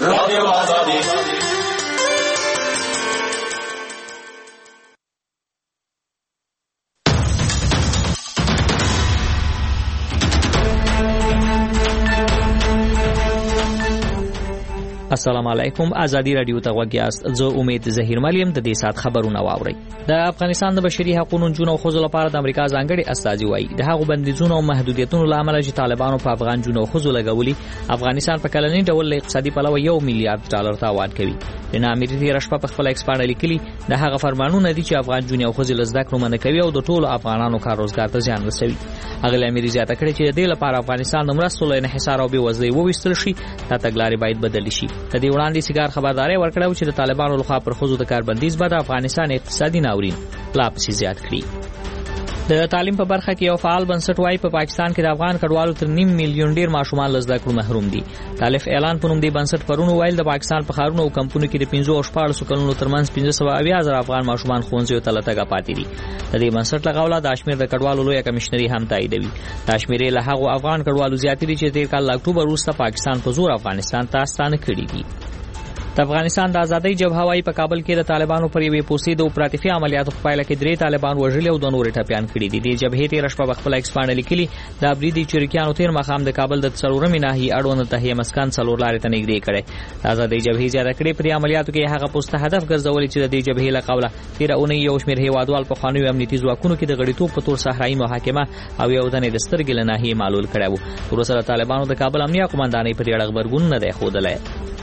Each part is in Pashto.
رادیو آزادی. السلام علیکم. ازادي رادیو ته وګیاست. زه امید زهیر ملیم د دې سات خبرونه واوري. د افغانستان د بشري حقوقو جنونو خو لپاره د امریکا ځانګړي استازي وایي د هغو بندیزونو او محدودیتونو لامل چې طالبانو په افغان جنونو خو لګولي افغانستان په کلنی ډول اقتصادي پلوه $1 میلیارډ تاوان کوي. د امریکا رشپه په خپل ایکسپانډ لیکلي د هغه فرمانونه دي چې افغان جنونو خو زده کړو منه کوي او د ټولو افغانانو کار روزګار ته زیان رسوي. هغه امریکا زیاته کړې چې د دې لپاره افغانستان د مرستو له انحصار او بېوزلۍ وویستل شي دا تګلارې باید بدل شي. د دې وړاندې سیګار خبرداري ورکړه چې د طالبانو لخوا پر خزو د کاربندیز بعد افغانستان اقتصادي ناورین لا پسې زیات کړي. د تعلیم په برخه کې یو فعال بنسټ وايي په پاکستان کې د افغان کډوالو تر 1.5 میلیون ډیر ماشومان لزده کړو محروم دي. تالیف اعلان په نوم دی بنسټ پرونو ویل د پاکستان په خارونو او کمپونو کې د 15 او 14 کلونو ترمنځ 15,000 افغان ماشومان ښوونځیو ته لټګه پاتې دي. د دې بنسټ لغوله د کشمیر د کډوالو لوی کمشنري هم تاییدوي. کشمیر له هغو افغان کډوالو زیاتې دي چې د کال اکتوبر وروسته پاکستان په زور افغانستان ته ستانه کړي دي. د افغانستان د ازادۍ جبهه وايي په کابل کې د طالبانو پر یوې پوسټې د اپراتیفي عملیاتو په پایله کې 3 طالبان وژلي او 2 نور ټپيان کړي دي. د جبهې تیر شپه خپل ایکسپانډ لیکلي د ابریدي چریکیانو تیر مخام د کابل د څلورمې ناحیې اړوند ته مسکن څلور لارې ته نږدې کړي. د ازادۍ جبهې زیاته کړي پر عملیاتو کې هغه پوسټ هدف ګرځولي چې د جبهې له قوله تیر اونۍ یو شمېر هیوادوال په خوانیو امنیتي ځواکونو کې د غړیتوب په تور صحرایي محاکمه او یو دنه د سترګې له ناحیې معلول کړي وو. ورسره طالبانو د کابل امنیه قومندانۍ پر اړه خبرګون نه دی خوده.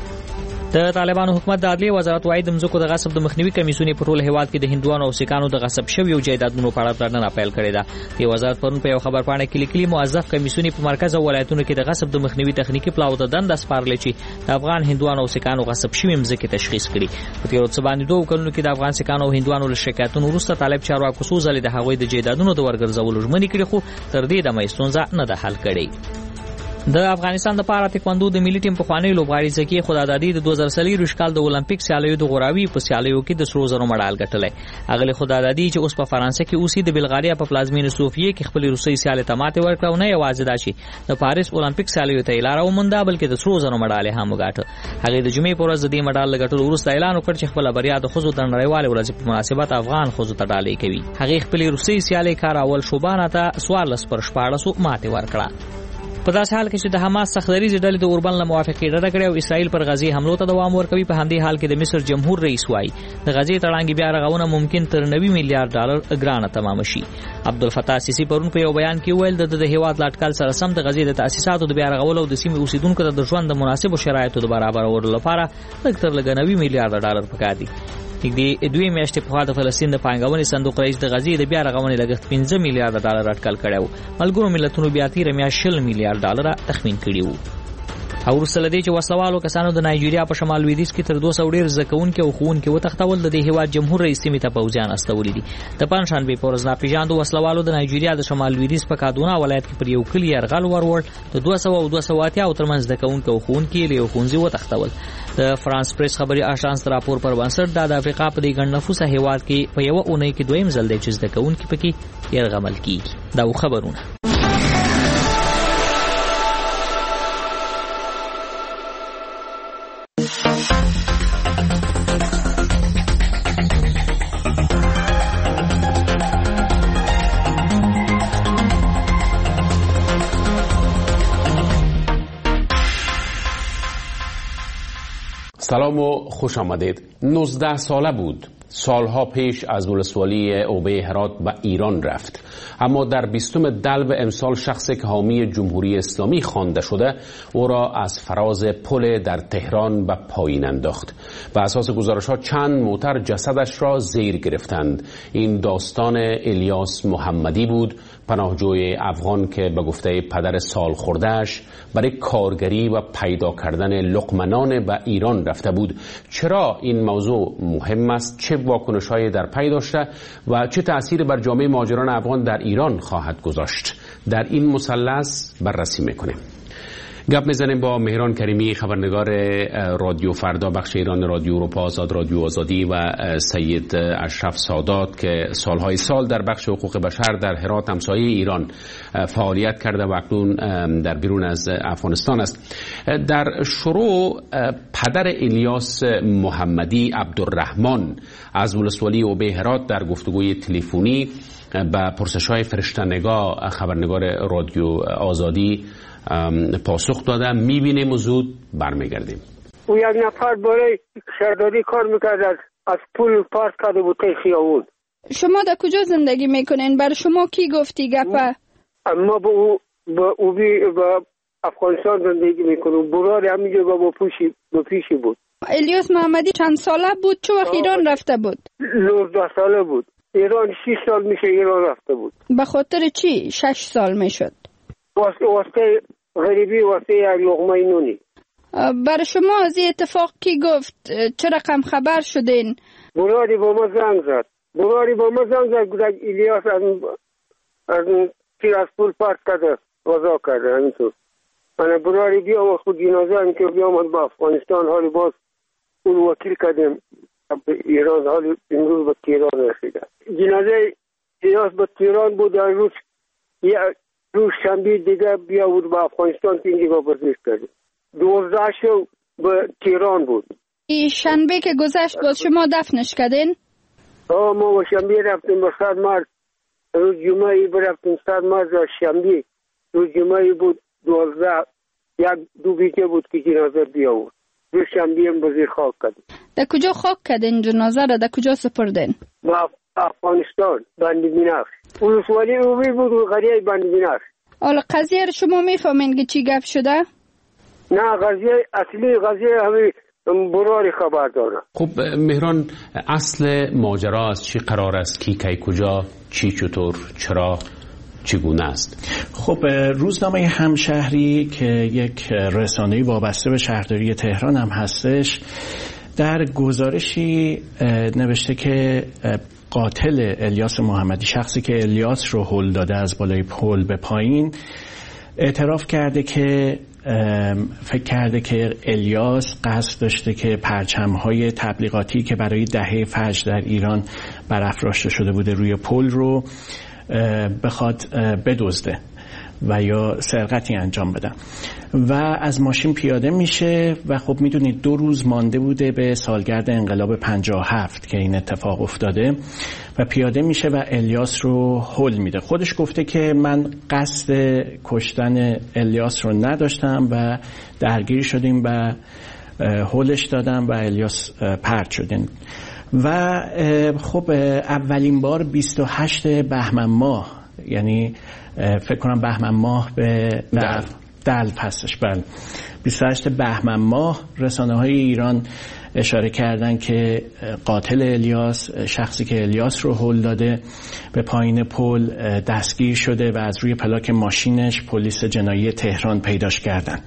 د طالبانو حکومت د عدلیې وزارت وايي د مزکو د غصب د مخنیوي کمیسیون په ټول هیواد کې د هندوانو او سیکانو د غصب شویو جایدادونو په اړه پلان پیل کړی دی. د وزارت پرون په یو خبر پاڼه کې لیکلي موظف کمیسیون په مرکز او ولایتونو کې د غصب د مخنیوي تخنیکی پلاو ته دند سپارل چې د افغان هندوانو او سیکانو غصب شوی مزکه تشخیص کړي. په تیر څه باندې 2 کلونو کې د افغان سیکانو او هندوانو له شکایتونو وروسته طالب چارواکو څو ځلې د هغوی د جایدادونو د ورګرځولو ژمنې کړې خو تر دې دمه ستونزه نه ده حل کړې. د افغانستان د پاره تکواندو د ملي ټیم په خوانی لوبغاړي زکی خدادادي د 2023 کال د اولمپیک سیالیو د غوراوي په سیالیو کې د سرو زرو مډال ګټلې. اغلی خدادادي چې اوس په فرانسه کې اوسې د بلغاریا په پلازمینه صوفیه کې خپل روسي سیاله تماته ورکړو نه یوازې داشي د پاریس اولمپیک سیالیو ته لاره ومنده بلکې د سرو زرو مډال هم وګاټه. هغه د جمعې پر ورځ د مډال ګټلو وروسته اعلان وکړ چې خپل بریا د خوځو د نړیوال ورځ په مناسبت افغان خوځو ته ډالۍ کوي. هغه خپل روسي سیاله کار اول شوبانه ته 14 پر 14 ماته ورکړه. په داسې حال کې چې د حماس سختدریزې ډلې د اوربن له موافقې ډډه کړې او اسرائیل پر غزې حملو ته دوام ورکوي، په همدې حال کې د مصر جمهور رئیس وايي د غزې تړانګې بیا رغونه ممکن تر $90 میلیارډ ګرانه تمام شي. عبدالفتاح سیسی پرون په یو بیان کې ویل د هیواد لاټکل سره سم د غزې د تاسیساتو د بیا رغولو او د سیمې اوسیدونکو ته د ژوند د مناسبو شرایطو د برابرولو لپاره لږ تر لږه $90 میلیارډ پکار دي. د دوی میاشتې په خوا د فلسطین د پانګونې صندوق رئیس د غزې د بیا رغونې لګښت $15 میلیارډ اټکل کړی و. ملګرو ملتونو بیا تیر میاشت $20 میلیارډ تخمین کړی و. او وروسته لدې چې وسلوالو کسانو د نایجیریا په شمال لویدیځ کې تر 200 ډیر زکونکي او خوونکي وتښتول د هیواد جمهور رئیس سیمې ته پوځیان استولي دي. د پنځشنبه په ورځ ناپېژاندو وسلوالو د نایجیریا د شمال لویدیځ په کادونا ولایت کې پر یو کلی یرغل ورور د 200 او 280 ترمنځ د زکونکي او خوونکي له خوندزي وتښتول. د فرانس پریس خبري آژانس راپور پر بنسټ د افریقا په دې ګڼ نفوسه هیواد کې په یو اونۍ کې دویم ځل دی چې زکونکي پکې یرغمل کیږي. دا خبرونه. سلام و خوش آمدید. 19 ساله بود. سالها پیش از ولسوالی اوبه هرات به ایران رفت، اما در 20 دلو امسال شخصی که حامی جمهوری اسلامی خوانده شده او را از فراز پل در تهران به پایین انداخت. بر اساس گزارش‌ها چند موتر جسدش را زیر گرفتند. این داستان الیاس محمدی بود، پناهجوی افغان که به گفته پدر سال خورده‌اش برای کارگری و پیدا کردن لقمه‌نان به ایران رفته بود. چرا این موضوع مهم است؟ چه واکنش‌هایی در پی داشته و چه تأثیری بر جامعه مهاجران افغان در ایران خواهد گذاشت؟ در این مثلث بررسی می‌کنیم. گپ میزنیم با مهران کریمی، خبرنگار رادیو فردا بخش ایران، رادیو اروپا آزاد، رادیو آزادی و سید اشرف سادات که سالهای سال در بخش حقوق بشر در هرات همسایه ایران فعالیت کرده و اکنون در بیرون از افغانستان است. در شروع پدر الیاس محمدی عبدالرحمن از ولسوالی اوبه هرات در گفتگوی تلفنی به پرسش‌های فرشته‌نگاه خبرنگار رادیو آزادی پاسخ داده. میبینیم و زود برمیگردیم. او یک نفر برای شهرداری کار میکرد، از پول پارک کرده بود خیابون. شما در کجا زندگی میکنین؟ بر شما کی گفتی گپه؟ ما با افغانستان زندگی میکنم. برای همینجا با پیشی بود. الیاس محمدی چند ساله بود؟ چه وقت ایران رفته بود؟ 19 ساله بود. ایران 6 سال میشه ایران رفته بود. به خاطر چی 6 سال میشد؟ واسه غریبی، واسه یک لقمه نونی. برای شما از این اتفاق کی گفت؟ چه رقم خبر شدین؟ برادری با ما زنگ زد. گفت الیاس از پول پارک کرده، غذا کرده. همینطور من برادری بیا و خود جنازه هم که بیامد با افغانستان، حالی باز اون وکیل کردیم ایران، حالی امروز به تهران رسیده. جنازه الیاس به تهران بود. روز شنبه دیگه بیا بود با افغانستان که اینجا بازداشت کردیم. 12 شو به تهران بود. این شنبه که گذشت باز شما دفنش کردین؟ ما با شنبه رفتیم به 100 مارس. روز جمعه برفتیم 100 مارس شنبه. روز جمعه بود 12. دو بیجه بود که جنازه بیا بود. روز شنبه هم بزیر خاک کردیم. در کجا خاک کردین جنازه را؟ در کجا سپردین؟ با افغانستان، بندیبینافش. ولسوالی اوبی بود و قریه بندیبینافش. حالا قضیه رو شما میفهمین که چی گپ شده؟ نه، قضیه همین براری خبر داره. خب مهران، اصل ماجرا از چی قرار است؟ کی کجا، چی چطور، چرا، چگونه است؟ خب روزنامه همشهری که یک رسانه‌ای وابسته به شهرداری تهران هم هستش، در گزارشی نوشته که قاتل الیاس محمدی، شخصی که الیاس رو هل داده از بالای پل به پایین، اعتراف کرده که فکر کرده که الیاس قصد داشته که پرچم‌های تبلیغاتی که برای دهه فجر در ایران برافراشته شده بوده روی پل رو بخواد بدزده و یا سرقتی انجام بدن و از ماشین پیاده میشه و خب میدونید 2 روز مانده بوده به سالگرد انقلاب 57 که این اتفاق افتاده و پیاده میشه و الیاس رو هل میده. خودش گفته که من قصد کشتن الیاس رو نداشتم و درگیر شدیم و هلش دادم و الیاس پرت شدن. و خب اولین بار 28 بهمن ماه، یعنی فکر کنم بهمن ماه به دلو هستش، بله 28 بهمن ماه رسانه‌های ایران اشاره کردن که قاتل الیاس، شخصی که الیاس رو هل داده به پایین پل، دستگیر شده و از روی پلاک ماشینش پلیس جنایی تهران پیداش کردن.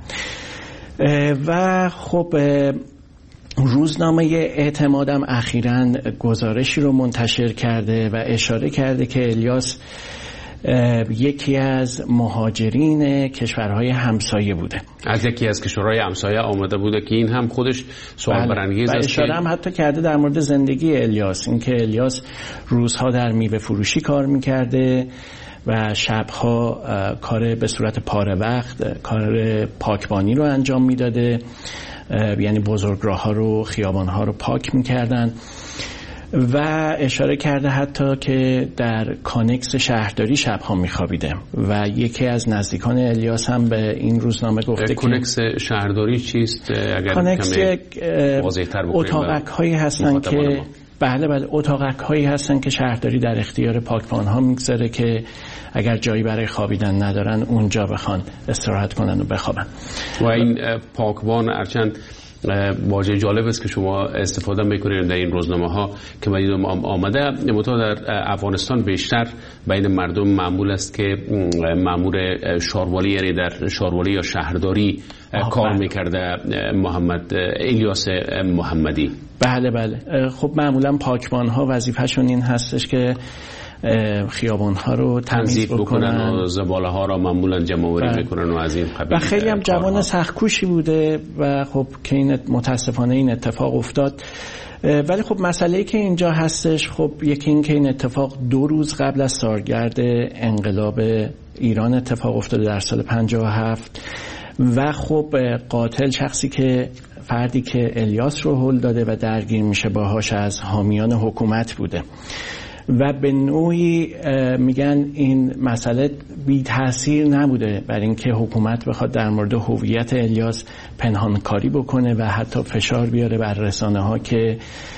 و خب روزنامه اعتمادم اخیراً گزارشی رو منتشر کرده و اشاره کرده که الیاس یکی از مهاجرین کشورهای همسایه بوده، از یکی از کشورهای همسایه آمده بوده که این هم خودش سوال برانگیز است. اشاره هم حتی کرده در مورد زندگی الیاس، اینکه الیاس روزها در میوه فروشی کار میکرده و شبها کار به صورت پاره وقت کار پاکبانی رو انجام میداده، یعنی بزرگراه‌ها رو، خیابان‌ها رو پاک میکردن. و اشاره کرده حتی که در کانکس شهرداری شبها میخوابیده و یکی از نزدیکان الیاس هم به این روزنامه گفته که کانکس شهرداری چیست؟ اگر کانکس اتاقک هایی هستن که بله اتاقک هایی هستن که شهرداری در اختیار پاکبان ها میگذاره که اگر جایی برای خوابیدن ندارن اونجا بخوان استراحت کنن و بخوابن. و این پاکبان ارچند واژه جالب است که شما استفاده میکنید در این روزنامه ها که من دیدم آمده. متأ در افغانستان بیشتر بین مردم معمول است که مأمور شاروالی، یعنی در شاروالی یا شهرداری کار میکرده محمد الیاس محمدی. بله خب معمولا پاکبان ها وظیفه‌شون این هستش که خیابان‌ها رو تمیز بکنن و زباله ها رو معمولا جمع‌آوری میکنن و از این قبیل. و خیلی هم جوان سخت‌کوشی بوده و خب که این متاسفانه این اتفاق افتاد. ولی خب مسئله‌ای که اینجا هستش، خب یکی این که این اتفاق 2 روز قبل از سالگرد انقلاب ایران اتفاق افتاده در سال 57 و خب قاتل فردی که الیاس رو هل داده و درگیر میشه باهاش از حامیان حکومت بوده و به نوعی میگن این مسئله بی تأثیر نبوده بر اینکه حکومت بخواد در مورد هویت الیاس پنهانکاری بکنه و حتی فشار بیاره بر رسانه‌ها که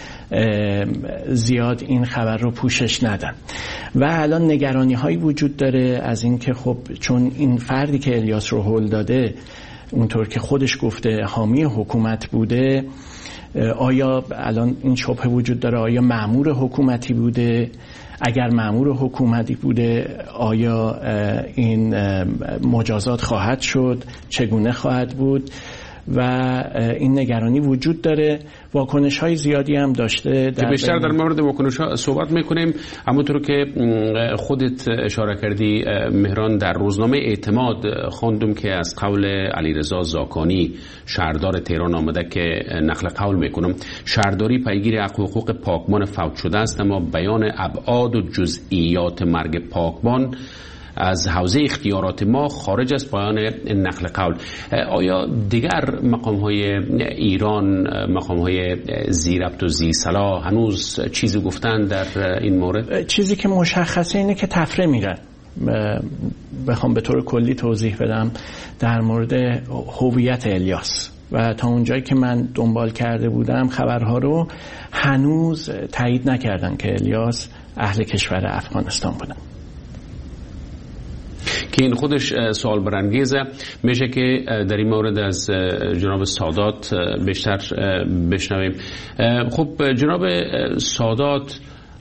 زیاد این خبر رو پوشش ندن. و الان نگرانی هایی وجود داره از اینکه خب چون این فردی که الیاس رو هل داده اونطور که خودش گفته حامی حکومت بوده، آیا الان این شبهه وجود داره آیا مأمور حکومتی بوده؟ اگر مأمور حکومتی بوده آیا این مجازات خواهد شد؟ چگونه خواهد بود؟ و این نگرانی وجود داره. واکنش های زیادی هم داشته. بیشتر در مورد واکنش ها صحبت میکنیم. همونطور که خودت اشاره کردی مهران، در روزنامه اعتماد خواندم که از قول علیرضا زاکانی شهردار تهران آمده که نقل قول میکنم: شهرداری پیگیر حقوق پاکبان فوت شده است، اما بیان ابعاد و جزئیات مرگ پاکبان از حوزه اختیارات ما خارج از پایان نقل قول. آیا دیگر مقام‌های ایران، مقام‌های ذی‌ربط و ذی‌صلاح هنوز چیزی گفتن در این مورد؟ چیزی که مشخصه اینه که تفره میرن. بخوام به طور کلی توضیح بدم در مورد هویت الیاس و تا اونجایی که من دنبال کرده بودم خبرها رو هنوز تایید نکردن که الیاس اهل کشور افغانستان بودن. که این خودش سوال برانگیزه. میشه که در این مورد از جناب سادات بیشتر بشنویم. خب جناب سادات،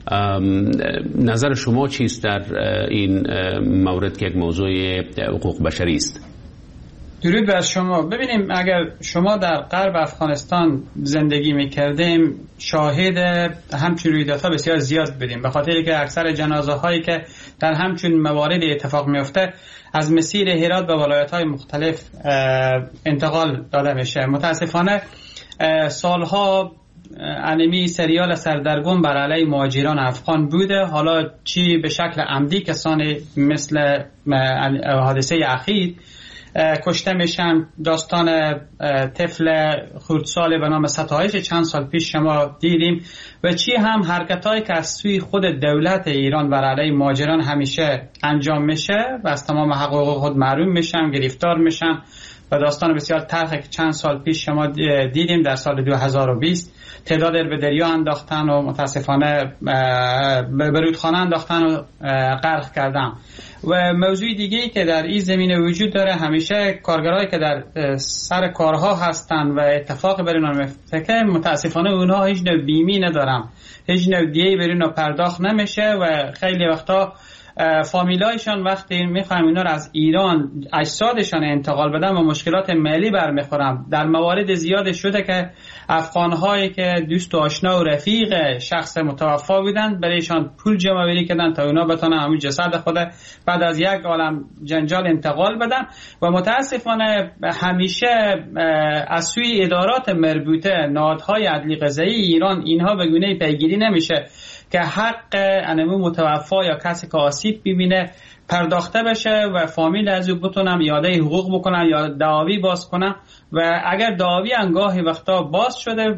نظر شما چیست در این مورد که یک موضوع حقوق بشری است؟ درود بر شما. ببینیم اگر شما در غرب افغانستان زندگی میکردیم شاهد همچین رویدادها بسیار زیاد بودیم، به خاطری که اکثر جنازه هایی که در همچین موارد اتفاق میفته از مسیر هرات به ولایت های مختلف انتقال داده میشه. متاسفانه سالها انمی سریال سردرگم بر علیه مهاجران افغان بوده، حالا چی به شکل عمدی کسانی مثل حادثه اخیر کشته میشن. داستان طفل خردسال به نام ستایش چند سال پیش شما دیدیم و چی هم حرکتایی که از سوی خود دولت ایران بر علیه مهاجران همیشه انجام میشه و از تمام حقوق خود محروم میشن، گرفتار میشن و داستان بسیار تلخی که چند سال پیش شما دیدیم در سال 2020 تعداد به دریا انداختن و متاسفانه به رودخانه انداختن و غرق کردن. و موضوع دیگه‌ای که در این زمینه وجود داره، همیشه کارگرایی که در سر کارها هستن و اتفاق بر اینا میفته متاسفانه اونها هیچ نوع بیمی ندارن، هیچ نوع دیه بر اینا پرداخت نمیشه و خیلی وقتا فامیلایشان وقتی میخوایم اینا رو از ایران اجسادشان انتقال بدن و مشکلات مالی برمیخورن. در موارد زیاد شده که افغان‌هایی که دوست و آشنا و رفیق شخص متوفا بودن برایشان پول جمع آوری کردن تا اونا بتونن همون جسد خود بعد از یک عالم جنجال انتقال بدن و متاسفانه همیشه از سوی ادارات مربوطه نهادهای عدلی قضایی ایران اینها به گونه پیگیری نمیشه که حق انمو متوفا یا کسی که آسیب ببینه پرداخته بشه و فامیل از او بتونن اعاده حقوق بکنن یا دعاوی باز کنن و اگر دعاوی انگاهی وقتا باز شده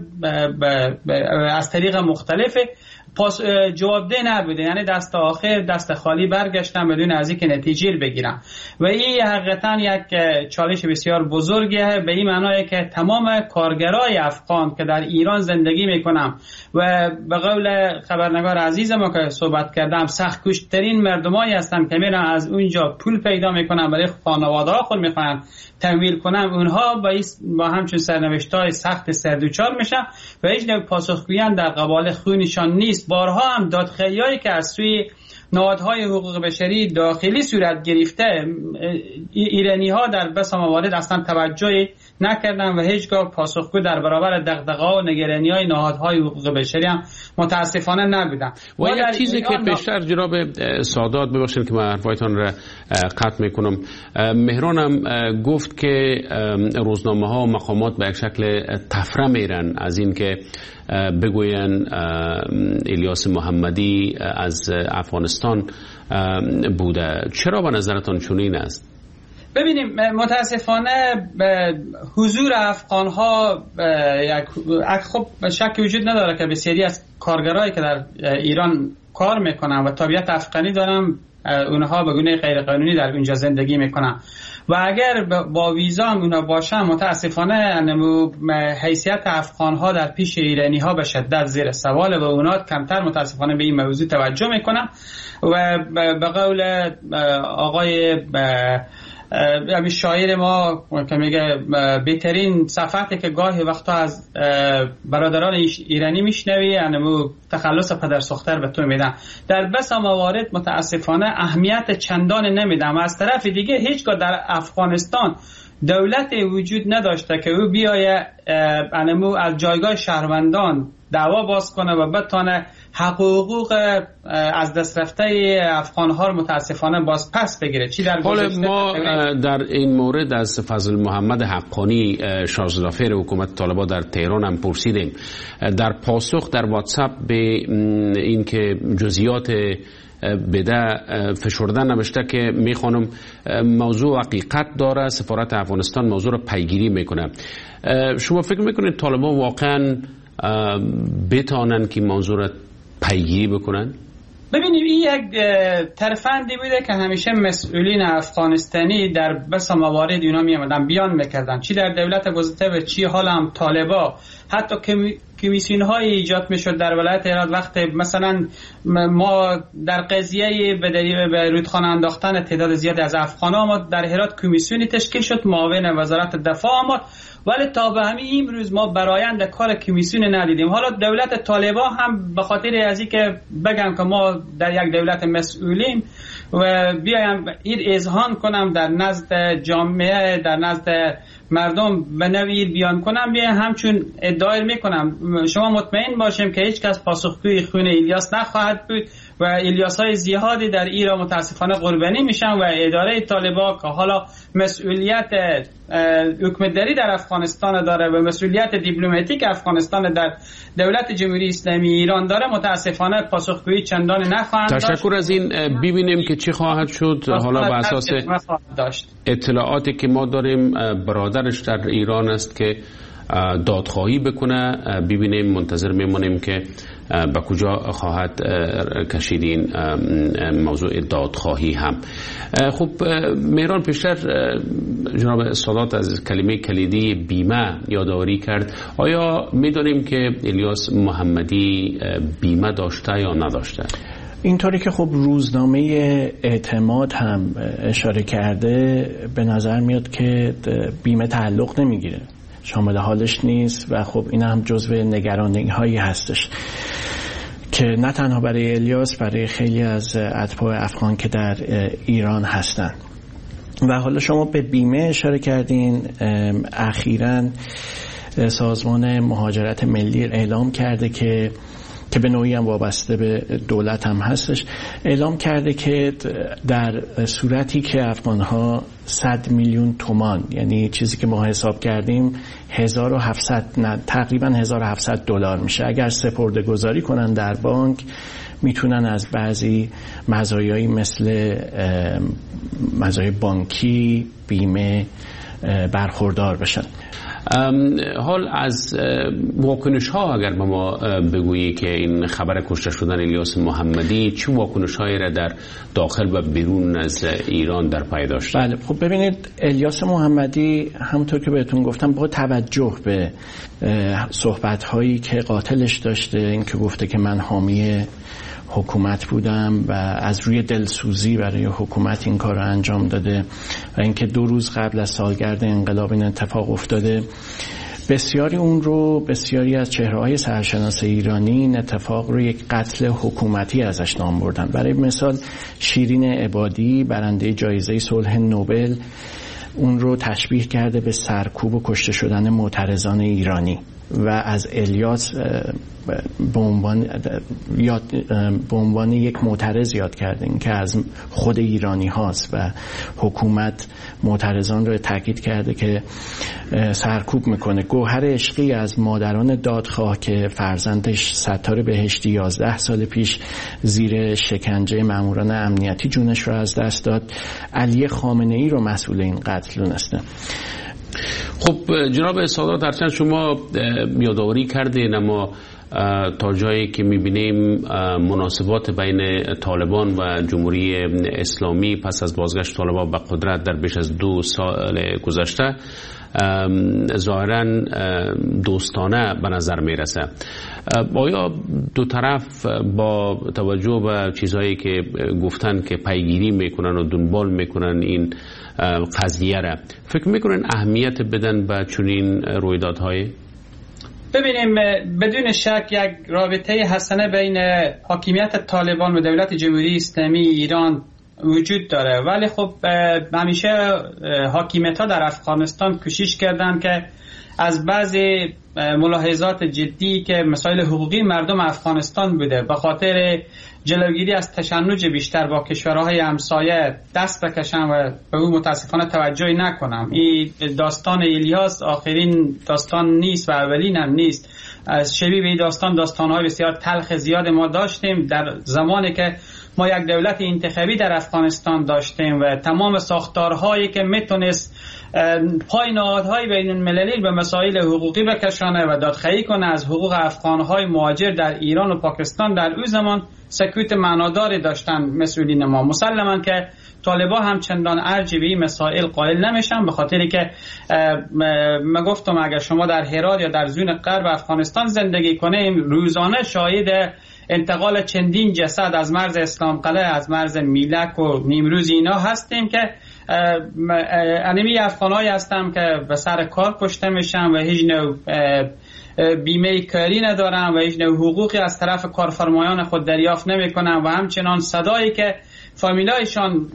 از طریق مختلفه جوابده نبوده، یعنی دست آخر دست خالی برگشتن بدون از اینکه نتیجه بگیرن و این حقیقتا یک چالش بسیار بزرگه به این معنی که تمام کارگرای افغان که در ایران زندگی میکنن و به قول خبرنگار عزیز ما که صحبت کردم سخت کشترین مردمایی هستن که میرن از اونجا پول پیدا میکنن برای خانواده ها خود میخوان تمویل کنن، اونها با همچون سرنوشت‌های سخت سردوچار میشن و هیچ نوع پاسخگویی در قبال خونشان نیست. بارها هم دادخواهیایی که از سوی نهادهای حقوق بشری داخلی صورت گرفته، ایرانی ها در بسا موارد اصلا توجهی نکردن و هیچگاه پاسخگو در برابر دغدغه‌ها و نگرانی‌های نهادهای حقوق بشری هم متاسفانه نبودن. و یک چیزی که بیشتر جناب سادات، ببخشید که من حرفایتان را قطع میکنم، مهران هم گفت که روزنامه ها و مقامات به یک شکل تفره میرن از این که بگوین الیاس محمدی از افغانستان بوده. چرا به نظرتان چنین است؟ ببینیم متاسفانه حضور افغان ها خب شک وجود نداره که بسیاری از کارگرایی که در ایران کار میکنن و تابعیت افغانی دارن، اونها به گونه غیر قانونی در اونجا زندگی میکنن و اگر با ویزا هم اونها باشن متاسفانه حیثیت افغان ها در پیش ایرانی ها به شدت زیر سواله و اونها کمتر متاسفانه به این موضوع توجه میکنن و به قول آقای شاعر ما که میگه بهترین صفحاتی که گاهی وقتا از برادران ایرانی میشنوی یعنی تخلص پدر سوختر به تو میدن، در بسا موارد متاسفانه اهمیت چندان نمیدم. از طرف دیگه هیچگاه در افغانستان دولت وجود نداشته که او بیایه از جایگاه شهروندان دعوا باز کنه و بتونه حقوق از دست رفته افغان ها رو متاسفانه باز پس بگیره. چی در ما در این مورد از فضل محمد حقانی شازدافر حکومت طالبان در تهران هم پرسیدیم. در پاسخ در واتساپ به این که جزئیات بده فشرده نوشته که میخوانم موضوع حقیقت داره، سفارت افغانستان موضوع رو پیگیری میکنه. شما فکر میکنید طالبان واقعا بتانن که موضوع رو پیگیری بکنن؟ ببینید این یک ترفندی بوده که همیشه مسئولین افغانستانی در بسا موارد اینا می آمدن بیان میکردن، چی در دولت گذشته و چی حالا هم طالبا. حتی کمیسیون های ایجاد میشد در ولایت هرات وقت مثلا ما در قضیه به رودخانه انداختن تعداد زیادی از افغان‌ها ما در هرات کمیسیونی تشکیل شد، معاون وزارت دفاع آمد، ولی تا به همین امروز ما برآیند کار کمیسیون ندیدیم. حالا دولت طالبان هم به خاطر از اینکه بگم که ما در یک دولت مسئولیم و بیایم این اذعان کنم در نزد جامعه، در نزد مردم به نوعی بیان کنم، بیایم همچون ادعای میکنم شما مطمئن باشیم که هیچ کس پاسخگوی خون الیاس نخواهد بود و الیاس های زیادی در ایران متاسفانه قربانی میشن و اداره طالبان که حالا مسئولیت حکومتداری در افغانستان داره و مسئولیت دیپلماتیک افغانستان در دولت جمهوری اسلامی ایران داره متاسفانه پاسخگویی چندان نخواهند داشت. تشکر از این. ببینیم که چی خواهد شد. حالا به اساس اطلاعاتی که ما داریم برادرش در ایران است که دادخواهی بکنه، ببینیم، منتظر میمونیم که به کجا خواهد کشید این موضوع دادخواهی هم. خب مهران پیشتر جناب سادات از کلمه کلیدی بیمه یادآوری کرد. آیا میدونیم که الیاس محمدی بیمه داشته یا نداشته؟ اینطوری که خب روزنامه اعتماد هم اشاره کرده به نظر میاد که بیمه تعلق نمیگیره، شامل حالش نیست و خب این هم جزو نگرانی هایی هستش که نه تنها برای الیاس، برای خیلی از اتباع افغان که در ایران هستن. و حالا شما به بیمه اشاره کردین. اخیراً سازمان مهاجرت ملی اعلام کرده که به نوعی هم وابسته به دولت هم هستش، اعلام کرده که در صورتی که افغانها 100 میلیون تومان، یعنی چیزی که ما حساب کردیم 1700 تقریبا 1700 دلار میشه، اگر سپرده گذاری کنن در بانک میتونن از بعضی مزایایی مثل مزایای بانکی، بیمه برخوردار بشن. حال از واکنش ها اگر به ما بگویی که این خبر کشته شدن الیاس محمدی چه واکنش هایی را در داخل و بیرون از ایران در پی داشت؟ بله خب ببینید الیاس محمدی همونطور که بهتون گفتم با توجه به صحبت هایی که قاتلش داشته، این که گفته که من حامی حکومت بودم و از روی دلسوزی برای حکومت این کار رو انجام داده و اینکه 2 روز قبل از سالگرد انقلاب این اتفاق افتاده، بسیاری از چهره‌های سرشناس ایرانی این اتفاق رو یک قتل حکومتی ازش نام بردن. برای مثال شیرین عبادی برنده جایزه صلح نوبل اون رو تشبیه کرده به سرکوب و کشته شدن معترضان ایرانی و از الیاس به عنوان یک معترض یاد کرده، این که از خود ایرانی هاست و حکومت معترضان رو تاکید کرده که سرکوب میکنه. گوهر عشقی از مادران دادخواه که فرزندش ستار بهشتی 11 سال پیش زیر شکنجه ماموران امنیتی جونش رو از دست داد، علی خامنه ای رو مسئول این قتل دونسته. خب جناب سادات، هرچند شما یادآوری کردین، اما تا جایی که میبینیم مناسبات بین طالبان و جمهوری اسلامی پس از بازگشت طالبان به قدرت در بیش از 2 سال گذشته ظاهراً دوستانه به نظر میرسه. آیا دو طرف با توجه به چیزهایی که گفتن که پیگیری میکنن و دنبال میکنن این قضیه را، فکر میکنن اهمیت بدن به چنین رویدادهای؟ ببینیم، بدون شک یک رابطه حسنه بین حاکمیت طالبان و دولت جمهوری اسلامی ایران وجود داره، ولی خب همیشه حاکمیت ها در افغانستان کوشش کردن که از بعضی ملاحظات جدی که مسائل حقوقی مردم افغانستان بوده به خاطر جلوگیری از تشنج بیشتر با کشورهای همسایه دست بکشن و به اون متاسفانه توجهی نکنم. این داستان الیاس آخرین داستان نیست و اولین هم نیست. از شبیه به داستانهای بسیار تلخ زیاد ما داشتیم در زمانی که ما یک دولت انتخابی در افغانستان داشتیم و تمام ساختارهایی که میتونست پای نهادهای بین المللی به مسائل حقوقی بکشانه و دادخواهی کنه از حقوق افغانهای مهاجر در ایران و پاکستان، در اون زمان سکوت معناداری داشتن مسئولین ما. مسلماً که طالبان هم چندان ارجی به این مسائل قائل نمیشن، به خاطری که من گفتم اگر شما در هرات یا در زون غرب افغانستان زندگی کنیم، روزانه شاهد انتقال چندین جسد از مرز اسلام قلعه، از مرز میلک و نیمروز اینا هستیم که انمی افغانایی هستم که به سر کار کشته میشن و هیچ نوع بیمه کاری ندارن و هیچ نوع حقوقی از طرف کارفرمایان خود دریافت نمیکنن و همچنان صدایی که فامیلایشان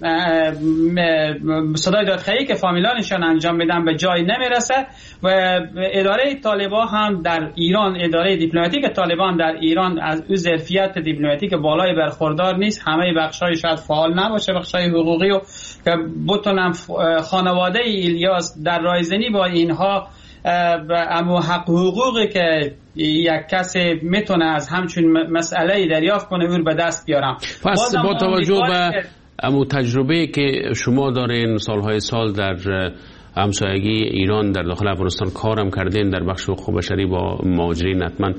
صدای دادخواهی که فامیلانشان انجام میدن به جای نمیرسه و اداره طالبان هم در ایران، اداره دیپلماتیک طالبان در ایران از او ظرفیت دیپلماتیک بالای برخوردار نیست. همه بخشای شاید فعال نباشه، بخشای حقوقی و که بتونم خانواده الیاس در رایزنی با اینها اما حق حقوقی که یک کسی میتونه از همچون مسئله دریافت کنه او به دست بیارم. پس با توجه به امو تجربه که شما دارین، سالهای سال در همسایگی ایران در داخل افغانستان کارم کردین، در بخش حقوق بشری با مهاجرین حتما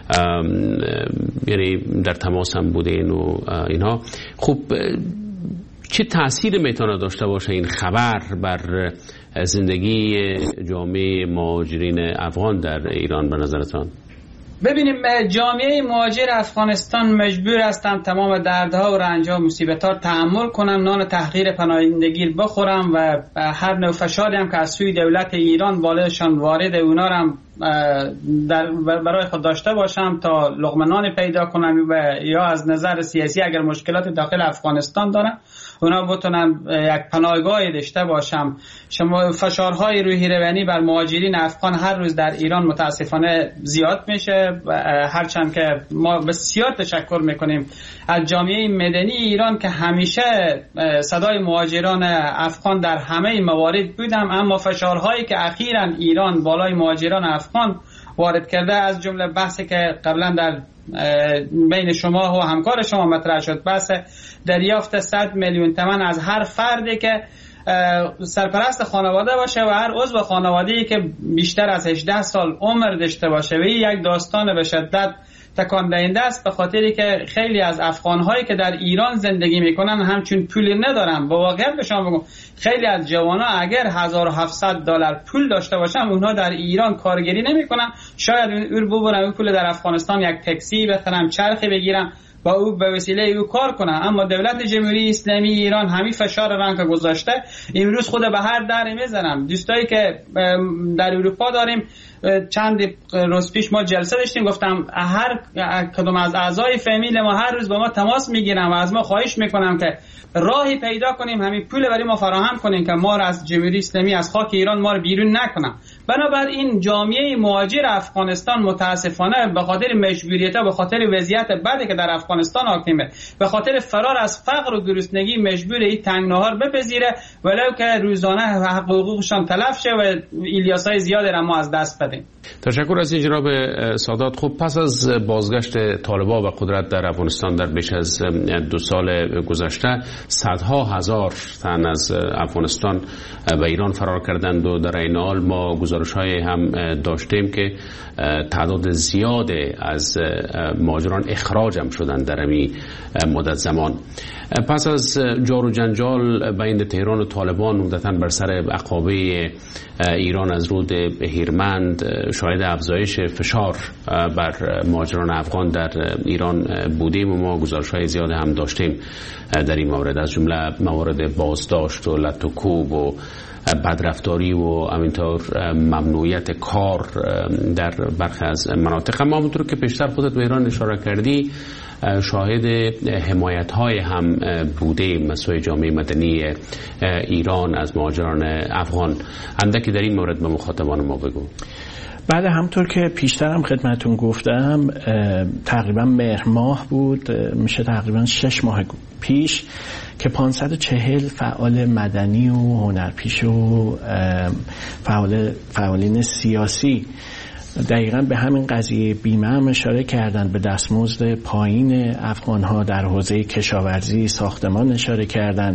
یعنی در تماس هم بودین و اینها، خب چه تأثیر میتونه داشته باشه این خبر بر زندگی جامعه مهاجرین افغان در ایران به نظرتان؟ ببینیم، جامعه مهاجر افغانستان مجبور هستن تمام دردها و رنجها و مصیبت‌ها تحمل کنن، نان تحقیر پناهندگی بخورن و هر نوع فشاری هم که از سوی دولت ایران بالایشان وارد اونا هم برای خود داشته باشم تا لقمه نان پیدا کنن و یا از نظر سیاسی اگر مشکلات داخل افغانستان دارن اونا بتونن یک پناهگاهی داشته باشم. شما فشارهای روحی روانی بر مهاجرین افغان هر روز در ایران متاسفانه زیاد میشه، هرچند که ما بسیار تشکر میکنیم از جامعه مدنی ایران که همیشه صدای مهاجران افغان در همه موارد بودم، اما فشارهایی که اخیراً ایران بالای مهاجران افغان وارد کرده، از جمله بحثی که قبلا در بین شما و همکار شما مطرح شد، بحث دریافت 100 میلیون تومان از هر فردی که سرپرست خانواده باشه و هر عضو خانواده‌ای که بیشتر از 18 سال عمر داشته باشه، و این یک داستان به شدت تکان دهنده است، به خاطری که خیلی از افغان‌هایی که در ایران زندگی میکنن همچون پولی ندارن. با واقعیت به شما بگم خیلی از جوانا اگر $1700 پول داشته باشن اونها در ایران کارگری نمیکنن، شاید اون ببرن اون پول در افغانستان یک تاکسی بخرن، چرخی بگیرن و او به وسیله او کار کنن. اما دولت جمهوری اسلامی ایران همین فشار رنگ گذاشته، امروز خود به هر در میزنم. دوستایی که در اروپا داریم چند روز پیش ما جلسه داشتیم، گفتم هر کدوم از اعضای فامیل ما هر روز با ما تماس میگیرن و از ما خواهش میکنم که راهی پیدا کنیم همین پول برای ما فراهم کنیم که ما را از جمهوری اسلامی از خاک ایران ما رو بیرون نکنم. بنابراین جامعه مهاجر افغانستان متاسفانه به خاطر مجبوریت‌ها، به خاطر وضعیت بدی که در افغانستان حاکمه، به خاطر فرار از فقر و گرسنگی مجبور این تنگناهار بپذیره ولو که روزانه حقوقشان تلف شه و ایلیاسای زیادی را ما از دست بدیم. تشکر از جناب سادات. خب پس از بازگشت طالبان به قدرت در افغانستان در بیش از 2 سال گذشته، صدها هزار تن از افغانستان به ایران فرار کردند و در این حال ما گزارش‌های هم داشتیم که تعداد زیاد از مهاجران اخراج هم شدند در این مدت زمان. پس از جار و جنجال بین تهران و طالبان عمدتاً بر سر عقابه ایران از رود هیرمند شاهد افزایش فشار بر مهاجران افغان در ایران بودیم و ما گزارش‌های زیاد هم داشتیم در این مورد، از جمله موارد بازداشت و لط و کوب و بدرفتاری و همینطور ممنوعیت کار در برخی از مناطق. اما همونطور که پیشتر خودت به ایران اشاره کردی شاهد حمایت‌های هم بوده مسئله جامعه مدنی ایران از مهاجران افغان. اندکی در این مورد به مخاطبان ما بگو. بعد همطور که پیشترم خدمتون گفتم تقریبا مهر ماه بود، میشه تقریبا 6 ماه پیش که 540 فعال مدنی و هنرپیشه و فعالین سیاسی دقیقاً به همین قضیه بیمه هم اشاره کردن، به دستمزد پایین افغان‌ها در حوزه کشاورزی، ساختمان اشاره کردن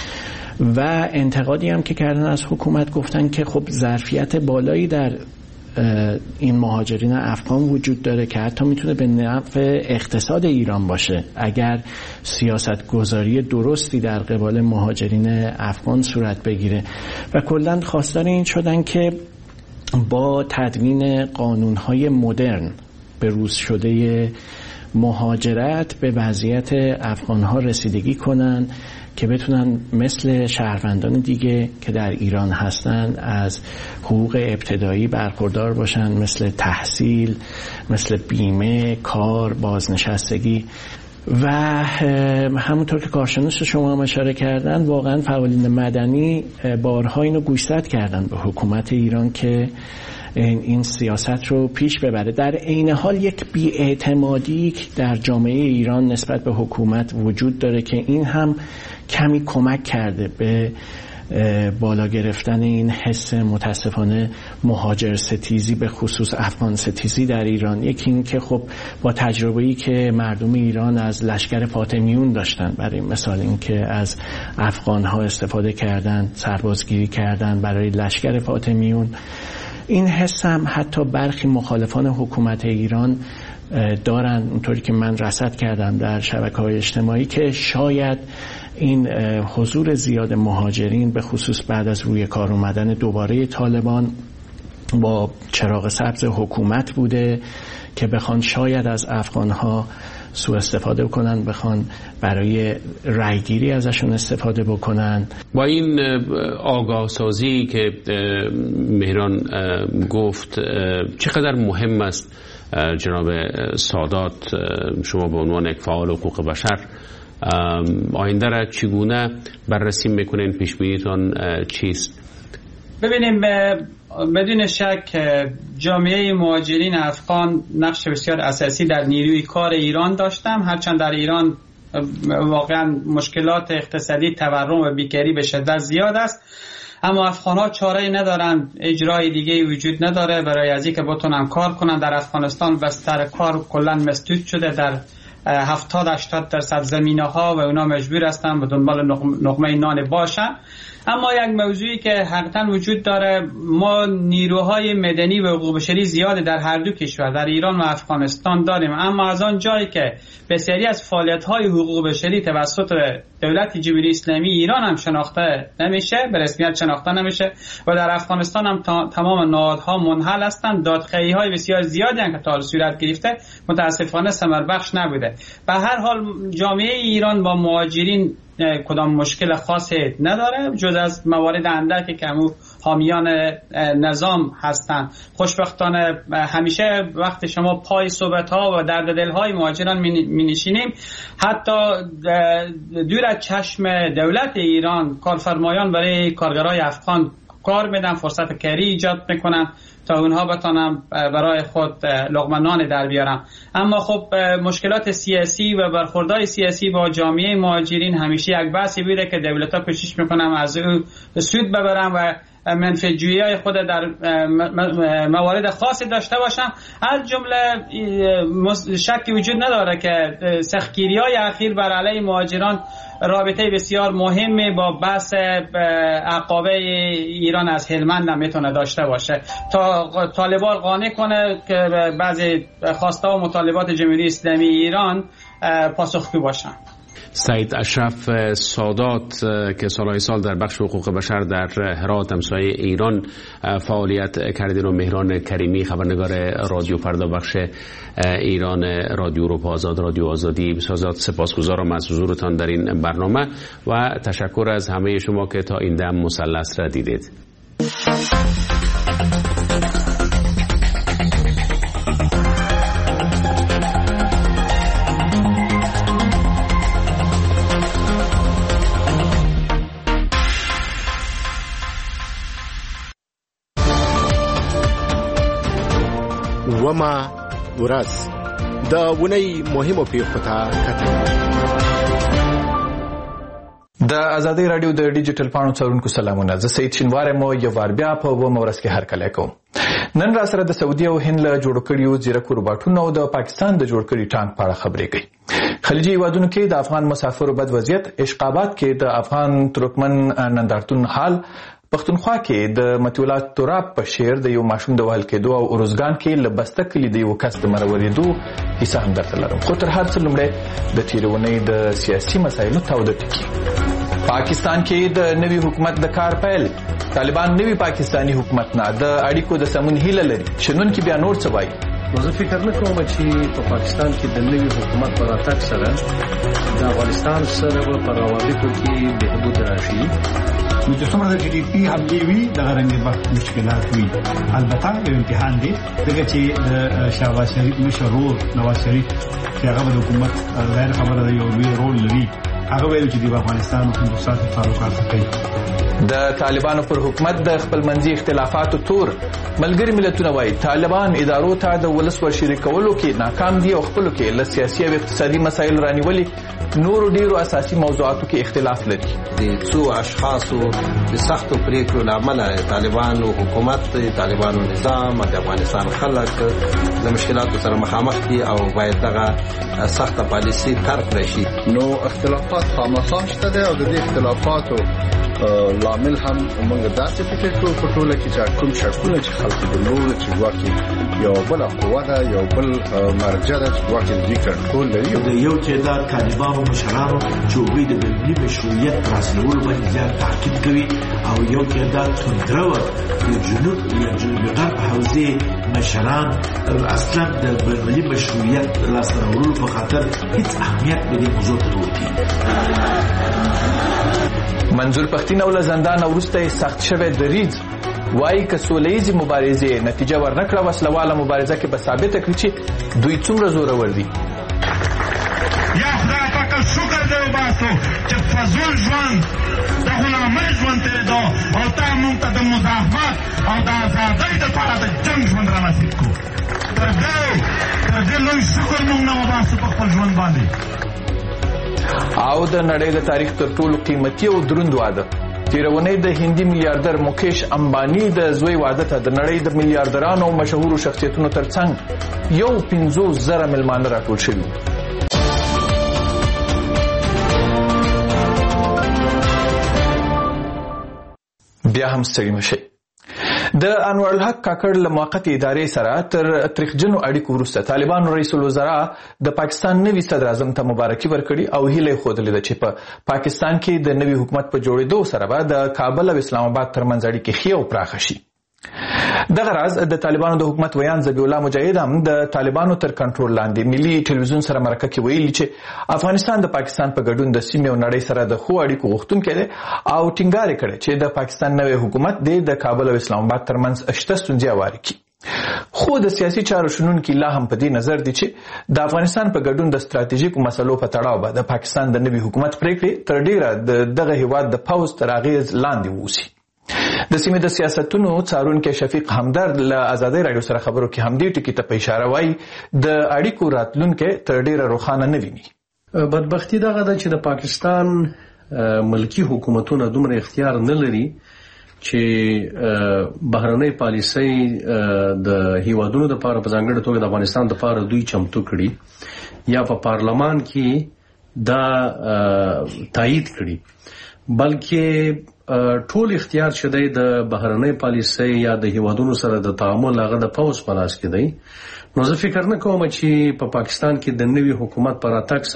و انتقادی هم که کردن از حکومت، گفتن که خب ظرفیت بالایی در این مهاجرین افغان وجود داره که حتی میتونه به نفع اقتصاد ایران باشه اگر سیاست گذاری درستی در قبال مهاجرین افغان صورت بگیره و کلاً خواستار این شدن که با تدوین قانون‌های مدرن به روز شده مهاجرت به وضعیت افغان‌ها رسیدگی کنن که بتونن مثل شهروندان دیگه که در ایران هستن از حقوق ابتدایی برخوردار باشن، مثل تحصیل، مثل بیمه، کار، بازنشستگی. و همونطور که کارشناس شما هم اشاره کردن، واقعا فعالین مدنی بارها اینو گوشزد کردن به حکومت ایران که این سیاست رو پیش ببره. در عین حال یک بی‌اعتمادی در جامعه ایران نسبت به حکومت وجود داره که این هم کمی کمک کرده به بالا گرفتن این حس متاسفانه مهاجر ستیزی، به خصوص افغان ستیزی در ایران. یکی این که خب با تجربه‌ای که مردم ایران از لشکر فاطمیون داشتن، برای مثال این که از افغان‌ها استفاده کردن، سربازگیری کردن برای لشکر فاطمیون، این حس هم حتی برخی مخالفان حکومت ایران دارن، اونطوری که من رصد کردم در شبکه‌های اجتماعی، که شاید این حضور زیاد مهاجرین به خصوص بعد از روی کار اومدن دوباره طالبان با چراغ سبز حکومت بوده که بخوان شاید از افغان‌ها سوء استفاده بکنن، بخوان برای رایگیری ازشون استفاده بکنن. با این آگاه سازی که مهران گفت، چقدر مهم است جناب سادات، شما به عنوان یک فعال حقوق بشر آینده را چگونه بررسی میکنین؟ پیش بینیتون چیست؟ ببینیم، بدون شک جامعه مهاجرین افغان نقش بسیار اساسی در نیروی کار ایران داشتن، هرچند در ایران واقعا مشکلات اقتصادی، تورم و بیکاری به شدت زیاد است، اما افغان‌ها چاره‌ای ندارن، اجرای دیگه وجود نداره برای از اینکه بتونن کار کنن. در افغانستان بستر کار کلا مسدود شده، در 70-80% زمینه‌ها و اونا مجبور هستن به دنبال لقمه نان باشن. اما یک موضوعی که حقیقتا وجود داره، ما نیروهای مدنی و حقوق بشری زیاد در هر دو کشور، در ایران و افغانستان داریم، اما از آن جایی که بسیاری از فعالیت‌های حقوق بشری توسط دولت جمهوری اسلامی ایران هم شناخته نمیشه، به رسمیت شناخته نمیشه و در افغانستان هم تمام نهادها منحل هستند. دادخواهی‌های بسیار زیادی هم که تا حال صورت گرفته متاسفانه ثمربخش نبوده. به هر حال جامعه ایران با مهاجرین کدام مشکل خاصی نداره جز از موارد اندکی که همون حامیان نظام هستند. خوشبختانه همیشه وقتی شما پای صحبت‌ها و درد دل‌های مهاجران می‌نشینیم، حتی دور از چشم دولت ایران کارفرمایان برای کارگرای افغان کار میدن، فرصت کاری ایجاد میکنن تا اونها بتونن برای خود لقمه نان در بیارن. اما خب مشکلات سیاسی و برخوردهای سیاسی با جامعه مهاجرین همیشه یک بحثی بوده که دولت‌ها کوشش میکنن از او سود ببرن و منفعت‌جویی‌های خود در موارد خاصی داشته باشن. از جمله شکی وجود نداره که سختگیری‌های اخیر بر علیه مهاجران رابطه بسیار مهمی با بحث عقابه ایران از هلمند نمیتونه داشته باشه تا طالبان قانع کنه که بعضی خواسته و مطالبات جمهوری اسلامی ایران پاسخگو باشن. سید اشرف سادات که سالهای سال در بخش حقوق بشر در هرات همسایه ایران فعالیت کردین و مهران کریمی خبرنگار رادیو فردا بخش ایران رادیو اروپا آزاد رادیو آزادی بسازات، سپاسگزارم از حضورتان در این برنامه و تشکر از همه شما که تا این دم مثلث را دیدید. وما ورځ د ونی مهمو پیښو ته کتل. د ازادي رادیو د ډیجیټل پاڼو څارونکو سلامونه. زه سید شینوار مو یو بار بیا په ومه ورځ کې هرکلی کوم. نن را سره د سعودي او هند له جوړ کړیو ځیرکو روباټونو او د پاکستان د جوړ کړي ټانک په اړه خبرې کوي. خلیجي هیوادونو کې د افغان مسافرو بد وضعیت، اشقابات کې د افغان ترکمن نندارتون حال، پښتونخوا کې د متولات تراب په شعر د یو ماشوم د وهل کېدو او اروزګان کې له بسته کلي د یو کس د مرورېدو کیسه هم درته لرم. خو تر هر څه لومړی د تېرې اونۍ د سیاسي مسایلو تاوده ټکي. پاکستان کې د نوي حکومت د کار پیل. طالبان نوي پاکستانی حکومت نه د اړیکو د سمون هیله لري. شنونکي بیا نور څه وایي؟ زه فکر نه کوم چې په پاکستان کې د نوي حکومت په راتګ سره د افغانستان سره په روابطو کې بهبود راشي. نو چې څومره د جی ډي پی حملې وي دغه رنګه به مشکلات وي. البته یو امتحان دی دغه چې د شهباز شریف مشرور نواز شریف چې هغه د حکومت غیر خبره د یو لوی رول لري، هغه ویل چې د افغانستان او هندوستان تعلقات کوي. د طالبانو پر حکومت د خپل منځي اختلافاتو تور ملګری ملتونه وایي طالبان ادارو ته د ولس ورشریکولو کې ناکام دي او خپلو کې له سیاسي او اقتصادي مسایل رانیولي نورو ډیرو اساسي موضوعاتو کې اختلاف لري. د څو اشخاصو د سختو پریکړو له امله طالبانو حکومت، طالبانو نظام د افغانستان خلک د مشکلاتو سره مخامخ دي او باید دغه سخته پالیسي ترک راشي. نو اختلافات خامخا شته دي او د دې اختلافاتو لامل هم موږ داسې فکر کوو په ټوله کې چې کوم شکونه چې خلک درلود چې واکې یو بل قوه ده، یو بل مرجع ده چې واکې دوی کنټرول لري. د یو تعداد طالبانو مشرانو چې هغوی د ملي مشروعیت راسلولو باندې زیات تاکید کوي او یو تعداد توندرو د جنوب یا جنوب غرب حوزې مشران اصلا د ملي مشروعیت لاسته راوړلو په خاطر هیڅ اهمیت به دې موضوع ته ورکړي. منظور پښتین او له زندان وروسته سخت شوی دریځ وایي که سوله ییزې مبارزې نتیجه ورنکړه وسلواله مبارزه کې به ثابته کړي چې دوی څومره زورور دي. یا خدای پاک شکر دې وباسو چې فضول ژوند د غلامۍ ژوند تېرېدو او تا موږ ته د مزاحمت او د ازادۍ دپاره د جنګ ژوند رانصیب کړو. تر دې لوی شکر موږ نه وباسو په خپل ژوند باندې. او د نړۍ د تاریخ تر ټولو قیمتي او دروند واده تیرونی د هندي میلیارډر مکیش امبانی د زوی واده ته د نړۍ د میلیارډرانو او مشهورو شخصیتونو ترڅنګ یو 50,000 مېلمانه راټول شوي. بیا هم ستړي مشئ. د انور الحق کاکړ له موقت ادارې سره تر تاریخجنو اړیکو وروسته طالبانو رئیس الوزرا د پاکستان نوي صدر اعظم ته مبارکي ورکړي او هیله ښودلې ده چې په پاکستان کې د نوي حکومت په جوړېدو سره به د کابل او اسلام آباد ترمنځ اړیکې ښې او پراخه شي. دغه راز د طالبانو د حکومت ویان ذبیح الله مجاهد هم د طالبانو تر کنټرول لاندې ملي ټلویزیون سره مرکه کې ویلي چې افغانستان د پاکستان په ګډون د سیمې او نړۍ سره د ښو اړیکو غوښتونکی دی او ټینګار یې کړی چې د پاکستان نوی حکومت د کابل او اسلام آباد ترمنځ شته ستونزې هوارې کړي. خو د سیاسي چارو شنونکي لا هم په دې نظر دي چې د افغانستان په ګډون د ستراتیژیکو مسلو په تړاو به د پاکستان د نوي حکومت پریکړې تر ډیره دغه هیواد د پوځ تر اغیز لاندې ووسي. د سیمې د سیاستونو څارونکی شفیق همدرد له ازادۍ راډیو سره خبرو کې همدې ټکي ته په اشاره وایي د اړیکو راتلونکی تر ډیره روښانه نه ویني. بدبختي دغه ده چې د پاکستان ملکی حکومتونه دومره اختیار نه لري چې بهرنۍ پالیسۍ د هیوادونو لپاره په ځانګړي توګه د افغانستان لپاره دوی چمتو کړي یا په پارلمان کې دا تایید کړي، بلکې ټول اختیار چې دی د بهرنۍ پالیسۍ یا د هیوادونو سره د تعامل هغه د پوځ په لاس کې دی. نو زه فکر نه کوم چې په پاکستان کې د نوي حکومت پر راتګ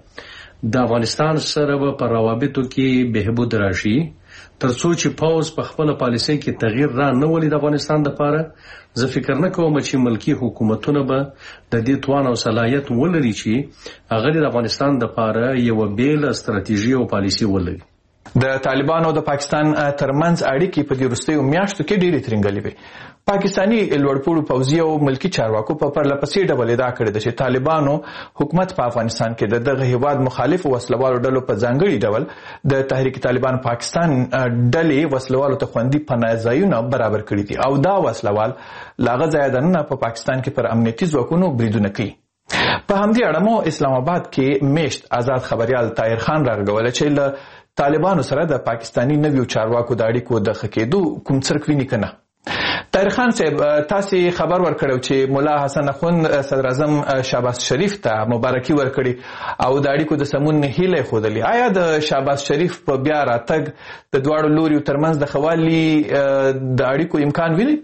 سره د افغانستان سره په روابطو کې بهبود راشي ترڅو چې پوځ په خپل پالیسۍ کې تغییر را نه ولي د افغانستان لپاره. زه فکر نه کوم چې ملکی حکومتونه به د دې توان او صلاحیت ولري چې هغه د افغانستان لپاره یو بیل ستراتیژي او پالیسي ولري. د طالبانو او د پاکستان ترمنځ اړیکې په دې وروستیو میاشتو کې ډېرې ترنګلې وې. پاکستاني لوړپوړو پوځي او ملکی چارواکو په پرلپسې ډول ادعا کړې ده چې طالبانو حکومت په افغانستان کې د دغه هیواد مخالف وسلوالو ډلو په ځانګړي ډول د تحریک طالبان پاکستان ډلې وسلوالو ته خوندي پناه ځایونه برابر کړي دي او دا وسلوال له هغه ځایه دننه په پاکستان کې پر امنیتي ځواکونو بریدونه کوي. په همدې اړه مو اسلام آباد کې میشت آزاد خبریال طاهر خان راغوله چې له طالبانو سره د پاکستاني نویو چارواکو د اړیکو د ښه کېدو کوم څرک ویني که نه. طاهر خان صاحب، تاسې خبر ورکړو چې ملا حسن اخوند صدر اعظم شهباز شریف ته مبارکي ورکړي او د اړیکو د سمون هیله یې ښودلې. آیا د شهباز شریف په بیا راتګ د دواړو لوریو ترمنځ د ښه والي د اړیکو امکان ویني؟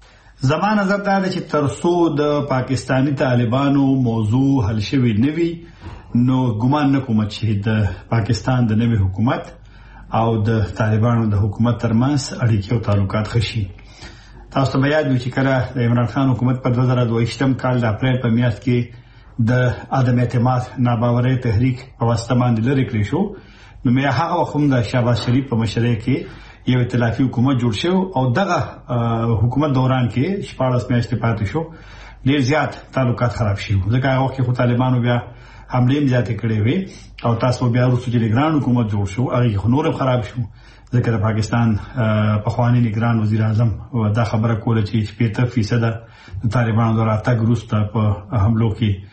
زما نظر دا دی چې تر څو د پاکستاني طالبانو موضوع حل شوی نه وي نو ګمان نه کوم چې د پاکستان د نوي حکومت او د طالبانو د حکومت ترمنځ اړیکې او تعلقات ښه شي. تاسو ته یاد وي چې کله د عمران خان حکومت په 2022 کال د اپریل په میاشت کې د عدم اعتماد ناباورۍ تحریک په واسطه باندې لرې کړی شو، نو مې هغه وخت هم د شهباز شریف په مشرۍ کې یو ائتلافي حکومت جوړ شو او دغه حکومت دوران کې 14 میاشتې پاتې شو ډېر زیات تعلقات خراب شي. ځکه هغه وخت خو طالبانو بیا حمله زیاتې کړې وې او تاسو بیا وروسته چې نگران حکومت جوړ شو هغه نور خراب شو. ځکه د پاکستان پخوانی نگران وزیر اعظم دا خبره کوله چې 70% د طالبانو د راتګ وروسته په حملو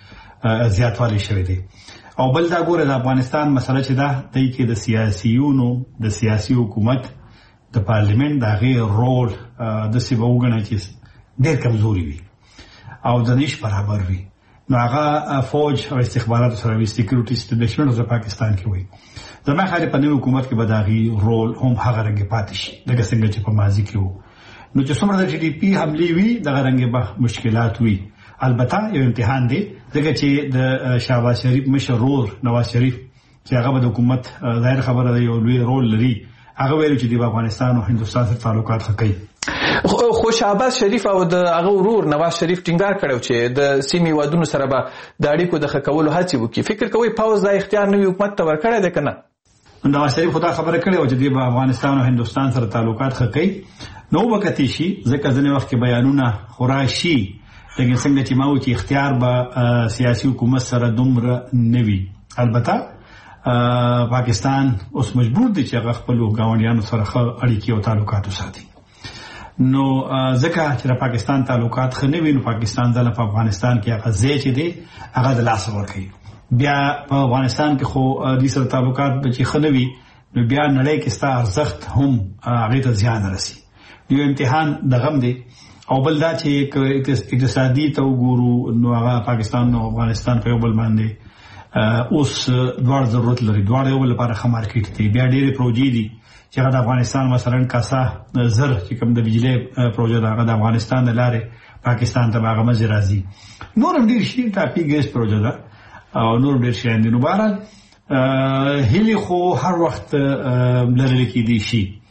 کې زیاتوالی شوی دی. او بل دا ګوره د افغانستان مسله چې دا دی کې د سیاسيونو د سیاسي حکومت د پارلیمنت د غیر رول د سیمه وګڼي چې ډېر کمزوري وي او د نش برابر وي. نو هغه فوج او استخبارات سره وي سکیورټي اسټابلیشمنټ د پاکستان کې وي. زما خالي په نوې حکومت کې به داغي رول هم هغه رنګ پاتې شي لکه څنګه چې په ماضي کې وو. نو چې څومره د جی ډي پی حملې وي دغه رنګ به مشکلات وي. البته یو امتحان دی ځکه چې د شهباز شریف مشرور نواز شریف چې هغه د حکومت ظاهر خبره دی یو لوی رول لري، هغه ویل چې د افغانستان او هندستان سره تعلقات ښه کوي. خو شهباز شریف او د هغه ورور نواز شریف ټینګار کړو چې د سیمې هیوادونو سره به د اړیکو د ښه کولو هڅې وکړي. فکر کوئ پوځ دا اختیار نوي حکومت ته ورکړی دی که نه؟ نواز شریف خو دا خبره کړې وه چې دوی به افغانستان او هندوستان سره تعلقات ښه کوي. نو وبکتې شي ځکه ځینې وخت کې بیانونه خو راشي، لیکن څنګه چې ما و چې اختیار به سیاسي حکومت سره دومره نه وي. البته پاکستان اوس مجبور دی چې هغه خپلو ګاونډیانو سره ښه اړیکې او تعلقات وساتي. نو ځکه چې د پاکستان تعلقات ښه نه وي نو پاکستان ځله په افغانستان کې هغه ځای چې دی هغه د لاسه ورکوي. بیا په افغانستان کې خو دوی سره تعلقات چې ښه نه وي نو بیا نړۍ کې ستا ارزښت هم هغې ته زیان رسي. یو امتحان دغه هم دی. او بل دا چې اقتصادي ته وګورو نو هغه پاکستان او افغانستان په یو بل باندې اوس دواړه ضرورت لري، دواړه یو بل لپاره ښه مارکیټ دی. بیا ډېرې پروژې دي چې هغه د افغانستان مثلا کاسا زر چې کوم د بجلی پروژه ده هغه د افغانستان د لارې پاکستان ته هغه مزې راځي. نور هم ډېر شي، ټاپي ګیس پروژه ده او نور ډېر شیان دي. نو بهرحال هیلې خو هر وخت لرلې کېدی شي.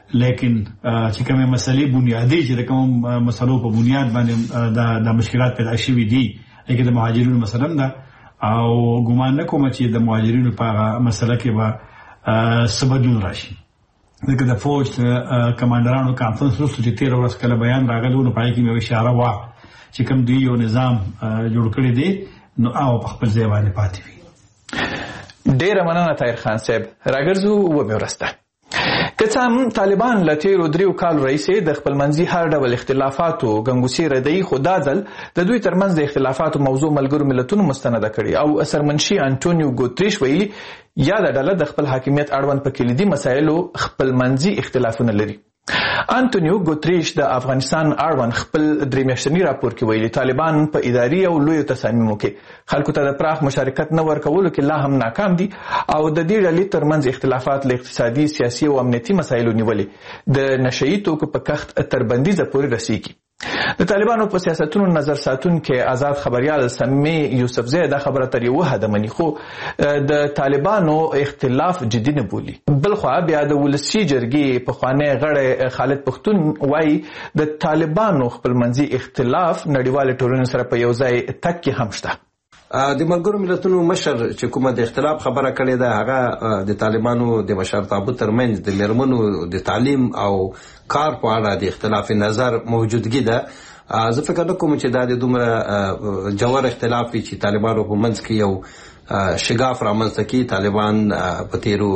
لیکن چې کومه مسلې بنیادی چې د کوم مسلو په بنیاد باندې د مشکلات پیدا شوي دي لکه د مهاجرینو مثلا دا او ګومان نه کوم چې د مهاجرینو په مسله کې به سبدل راشي دغه د فوج کمانډرانو کانفرنس وروسته چې 13 ورځې کله بیان راغلی نو پای کې مې اشاره وا چې کوم دی یو نظام جوړ کړی دی نو او په خپل ځای باندې پاتې وي. ډیر مننه طاهر خان صاحب. راګرځو و به ورسته که څه هم طالبان له تیرو 3 کالو راهیسې د خپلمنځي هر ډول اختلافاتو ګنګوسې ردوي، خو دا ځل د دوی ترمنځ د اختلافاتو موضوع ملګرو ملتونو مستنده کړي او سرمنشي انټونیو ګوتریش ویلي یا د ډله د خپل حاکمیت اړوند په کلیدي مسایلو خپلمنځي اختلافونه لري. انټونیو ګوتریش د افغانستان اړوند خپل 3 میاشتني راپور کې ویلي طالبان په اداري او لویو تصامیمو کې خلکو ته د پراخ مشارکت نه ورکولو کې لا هم ناکام دي او د دې ډلې ترمنځ اختلافات له اقتصادي، سیاسي او امنیتي مسایلو نیولې د نشئی توکو په کښت تر بندیزه پورې رسیږي. د طالبانو په سیاستونو نظر ساتونکي آزاد خبريال سمي یوسفزی دا خبره تر یو حد مني، خو د طالبانو اختلاف جدي نه بولي. بلخوا بیا د ولسی جرګې په خوانه غړی خالد پختون وایي د طالبانو خپلمنځي اختلاف نړیوال ټولنې سره په یو ځای تک کې هم شته. د ملګرو ملتونو مشر چې کومه د اختلاف خبره کړې ده هغه د طالبانو د مشرتابه ترمنځ د میرمنو د تعلیم او کار په اړه د اختلاف نظر موجودګي ده. زه فکر نه کوم چې دا د دومره جوړ اختلاف چې طالبانو په منځ کې یو شګاف رامنځته کوي. طالبان په تیرو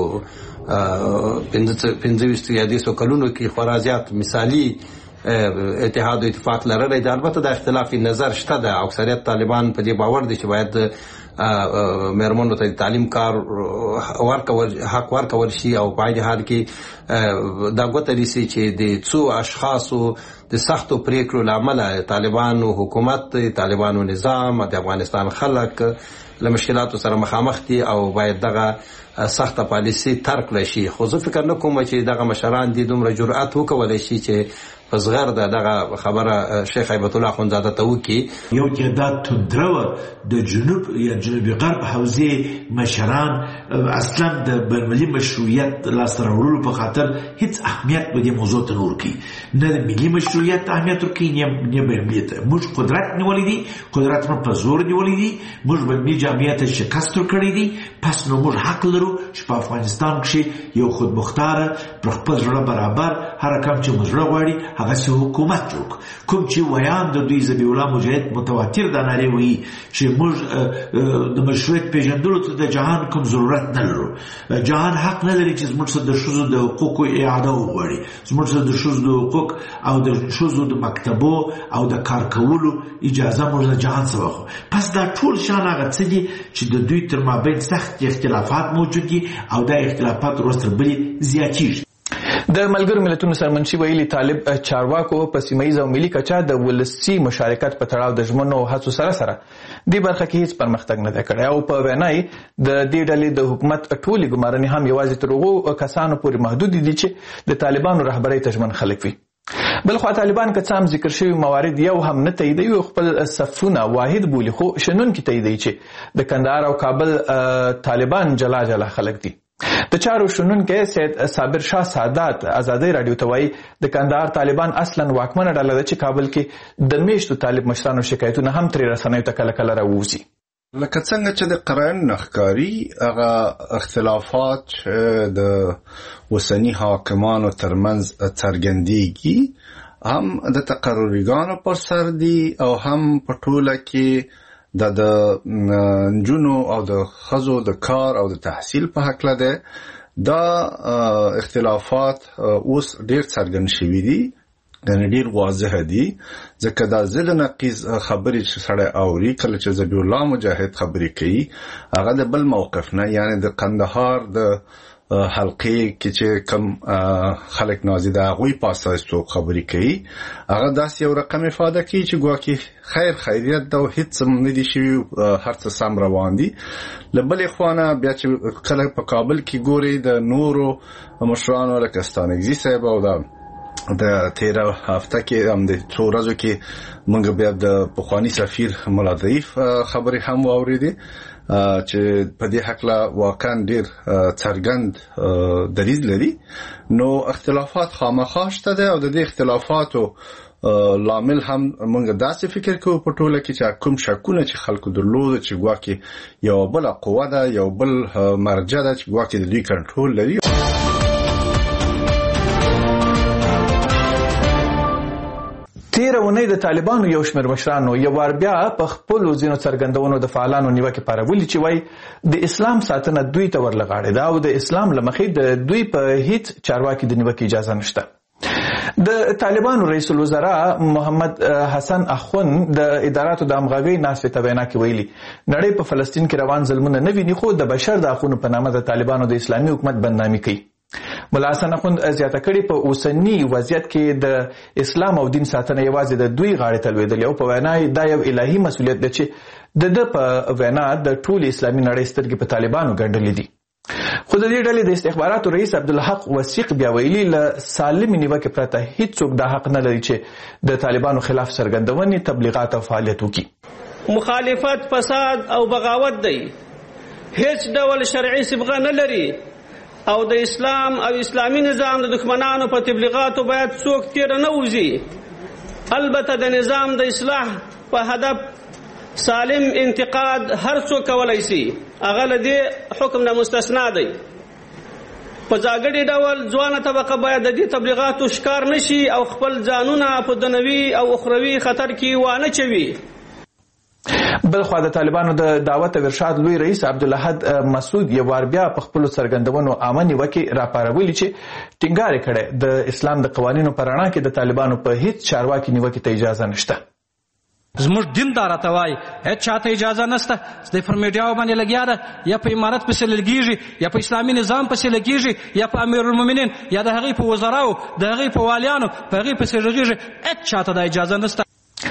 15 یا 10 کلونو کې خورا زیات مثالي اتحاد او اتفاق لرلی دی. البته د اختلاف نظر شته ده. اکثریت طالبان په دې باور دي چې باید میرمنو ته تعلیم کار حق ورکول شي او په دې حال کې دا ګوته لري چې د څو اشخاصو د سختو پریکړو لامل طالبانو حکومت، طالبانو نظام، د افغانستان خلک له مشکلاتو سره مخامخ دي او باید دغه سخته پالیسي ترک لشي. خو زه فکر نه کوم چې دغه مشران دي دومره جرأت وکولای شي چې په صغر دغه خبره شیخ هیبت الله اخوندزاده ته وکړي. یو تعداد تندرو د جنوب یا جنوبي غرب حوزې مشران اصلا د بین‌المللي مشروعیت لاسته راوړلو په خاطر هیڅ اهمیت به دې موضوع ته نه ورکوي، نه د ملي مشروعیت اهمیت ورکوي نه بین‌المللي ته. موږ قدرت نیولی دي، قدرت موږ په زور نیولی دي، موږ بین‌المللي جامعه ته شکست ورکړی دي. پس نو موږ حق لرو چې په افغانستان کې یو خودمختاره پر خپل زړه برابر هر کم چې موږ غواړي هغه سه حکومت جوړ. کوم چې ویان د دوی ذبیح الله مجاهد متواتر د ناري وی چې موږ د مشروعیت پیژندلو ته د جهان کوم ضرورت نه لرو. جهان حق نه لري چې موږ د شوزو د حقوقو اعاده وغواړي، موږ د شوزو د حقوق او د شوزو د مکتبو او د کار کولو اجازه موږ د جهان سره واخلو. پس دا ټول شان هغه څه دي چې د دوی تر مابین سخت اختلافات موجود دي او دا اختلافات وروسته بلی زیاتېږي. د ملګرو ملتونو سرمنشي ویلي طالب چارواکو په سیمه ییزه او ملي کچه د ولسي مشارکت په تړاو د ژمنو او هڅو سره دې برخه کې هیڅ پرمختګ نه دی کړی او په وینای د دې ډلې د حکومت ټولې ګمارنې هم یوازې تر هغو کسانو پورې محدود دي چې د طالبانو رهبرۍ ته ژمن خلک وي. بلخوا طالبان که څه هم ذکر شوي موارد یو هم نه تاییدوي او خپل صفونه واحد بولي، خو شنونکي تاییدوي چې د کندهار او کابل طالبان جلا جلا خلک دي. د چارو شنونکی سید صابر شاه سادات ازادي رادیو ته وایي د کندهار طالبان اصلا واکمنه ډله ده چې کابل کې د میشتو طالب مشرانو شکایتونه هم ترې رسنیو ته کله کله راووځي. لکه څنګه چې د قرآن نخکاری هغه اختلافات د وسنی حاکمانو ترمنځ څرګندېږي هم د تقرریګانو پر سر دي او هم په ټوله کې د نجونو او د ښځو د کار او د تحصیل په هکله ده. دا اختلافات اوس ډیر څرګند شوي دي، ډیر واضح دي، ځکه دا ضد نقیض خبرې چې سړی اوري کله چې ذبیح الله مجاهد خبرې کوي هغه د بل موقف نه، یعنی د قندهار د حلقې کې چې کم خلک نازي د هغوی په اساس څوک خبرې کوي هغه داسې یو رقم افاده کوي چې ګواکې خیریت ده او هیڅ نه دي شوي، هر څه سم روان دي. له بلې خوا نه بیا چې کله په کابل کې ګوري د نورو مشرانو لکه ستانکزي صاحب او د د 13 هفته کې هم د څو ورځو کې موږ بیا د پخوانی سفیر مولا ضعیف خبرې هم واوریدې چې په دې حق لا واقعا ډیر څرګند دلیل لري. نو اختلافات خامخا شته ده او د دې اختلافاتو لامل هم موږ داسې فکر کوو په ټوله کې چې کوم شکونه چې خلکو درلود چې ګواکې یو بل قوه ده یو بل مرجع ده چې ګواکې د دوی کنټرول لري. تیر اونۍ د طالبانو یو شمېر مشرانو یو وار بیا په خپلو ځینو څرګندونو د فعالانو نیوکې پارولي چې وایي د اسلام ساتنه دوی ته ورلغاړې ده او د اسلام له مخې د دوی په هیڅ چارواکي د نیوکې اجازه نشته. د طالبانو رئیس الوزراء محمد حسن اخوند د اداراتو د همغږۍ ناستې ته وینا کې ویلي نړۍ په فلسطین کې روان ظلمونه نه ویني خو د بشر د حقونو په نامه د طالبانو د اسلامي حکومت بدنامي کوي. مولا حسن اخوند زیاته کړي په اوسنی وضعیت کې د اسلام او دین ساتنه یوازې د دوی غاړې ته لوېدلې او په وینا دا یو الهي مسؤلیت دی چې د په وینا د ټول اسلامي نړۍ سترګې په طالبانو ګنډلې دي. خو د دې ډلې د استخباراتو رئیس عبدالحق وثیق بیا ویلي له سالمې نیوکې پرته هیڅوک دا حق نه لري چې د طالبانو خلاف څرګندونې تبلیغات او فعالیت وکړي. مخالفت فساد او بغاوت دی هیڅ ډول شرعي صبغه نه لري او د اسلام او اسلامي نظام د دښمنانو په تبلیغاتو باید څوک تیر نه وځي. البته د نظام د اصلاح په هدف سالم انتقاد هر څوک کولای شي هغه له دې حکم نه مستثنا دی. په ځانګړي ډول ځوانه طبقه باید د دې تبلیغاتو ښکار نشي او خپل ځانونه په دنیوي او اخروي خطر کې وانه چوي. بلخوا د طالبانو د دعوت او ارشاد لوی رئیس عبدالاحد مسعود یو وار بیا په خپلو څرګندونو عامه نیوکې راپارولي چې ټینګار یې کړی د اسلام د قوانینو په رڼا کې د طالبانو په هیڅ چارواکي نیوکې ته اجازه نشته. زموږ دین دا راته وایي هیڅ چاته اجازه نشته د پر میډیاو باندې لګیا ده یا په امارت پسې لګیږي یا په اسلامي نظام پسې لګیږي یا په امیرالمؤمنین یا د هغې په وزراو د هغې په والیانو په هغې پسې غږیږي هیڅ چاته دا اجازه نشته.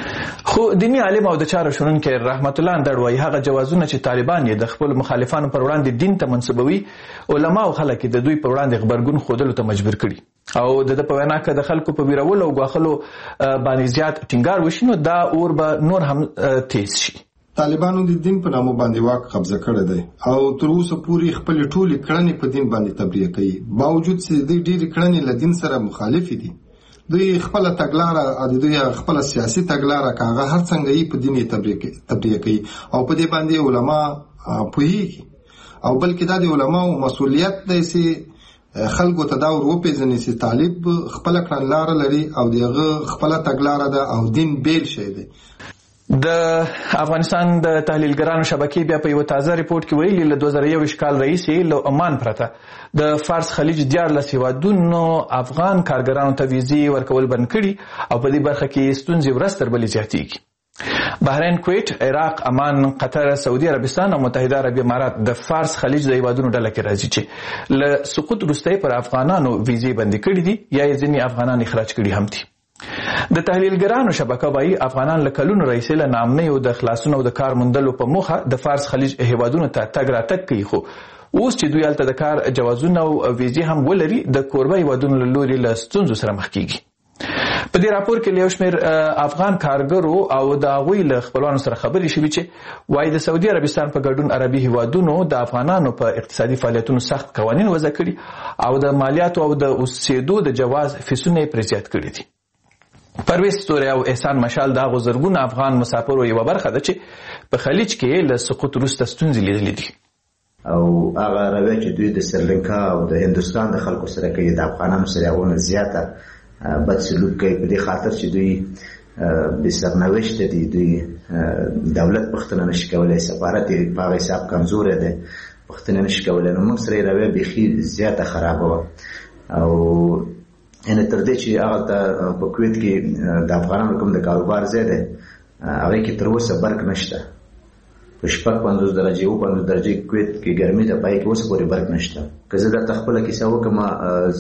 خو دینی عالم او د چارو شنونکی رحمت الله اندړ وایي هغه جوازونه چې طالبان یې د خپل مخالفانو پر وړاندې دین ته منسوبوي علما او خلک د دوی پر وړاندې غبرګون ښودلو ته مجبور کړي او د په وینا که د خلکو په ویرولو او ګواښلو باندې زیات ټینګار وشي نو دا اور به نور هم تیز شي. طالبانو د دین په نامه باندې واک قبضه کړی دی او تر اوسه پورې خپل ټولې کړنې په دین باندې تبلیغ کوي باوجود چې دوی ډېرې کړنې له دین سره مخالف دي. دوی خپل تګلاره د دوی خپل سیاسي تګلاره کاغه هر څنګه یې په دیني تبلیغ کوي او په دې باندې علما پوهیږي او بلکې دا د علماو مسؤلیت دی چې خلکو ته دا ور وپېژني چې طالب خپل کړنلاره لري او دغه خپل تګلاره ده او دین بیل شی دی. د افغانستان د تحلیلګرانو شبکې بیا په یو تازه ریپورت کې ویلي له 2021 کال راهیسې له عمان پرته د فارس خلیج 14 هیوادونو افغان کارګرانو ته ویزې ورکول بند کړي او په دې برخه کې ستونزې ورځ تر بلې زیاتېږي. بحرین، کویت، عراق، عمان، قطر، سعودي عربستان او متحده عربي امارات د فارس خلیج د هیوادونو ډله کې راځي چې له سقوط وروسته پر افغانانو ویزې بندي کړي دي یا یې ځینې افغانان اخراج کړي هم دي. د تحلیلګرانو شبکه وایي افغانان له کلونو راهیسې له ناامنیو د خلاصون او د کار موندلو په موخه د فارس خلیج هیوادونو ته تګ راتګ کوي خو اوس چې دوی هلته د کار جوازونه او ویزې هم ولري د کوربه هیوادونو له لورې له ستونزو سره مخ کیږي. په دې راپور کې له یو شمېر افغان کارګرو او د هغوی له خپلوانو سره خبرې شوي چې وایي د سعودي عربستان په ګډون عربي هیوادونو د افغانانو په اقتصادي فعالیتونو سخت قوانین وضع کړي او د مالیاتو او د اوسېدو د جواز فیسونه یې پرې زیات کړي دي. پرویز ستوری او احسان مشال د هغو زرګونه افغان مسافرو یوه برخه ده چې په خلیج کې له سقوط وروسته ستونزې لیدلې دي. او هغه رویه چې دوی د سریلانکا او د هندوستان د خلکو سره کوي د افغانانو سره هغونه زیاته بد سلوک کوي په دې خاطر چې دوی بې سرنوشته دي. دوی دولت پوښتنه نشي کولی، سفارت یې په هغه حساب کمزوری دی، پوښتنه نشي کولی. نو موږ سره یې رویه بیخي زیاته خرابه وه او یعنې تر دې چې هغه ته په کویت کې د افغانانو کوم د کاروبار ځای دی هغې کې تر اوسه برق نشته. په 50 درجې 50 درجې کویت کې ګرمي ده، پای کې اوس پورې برق نشته. که زه درته خپله کیسه وکړم،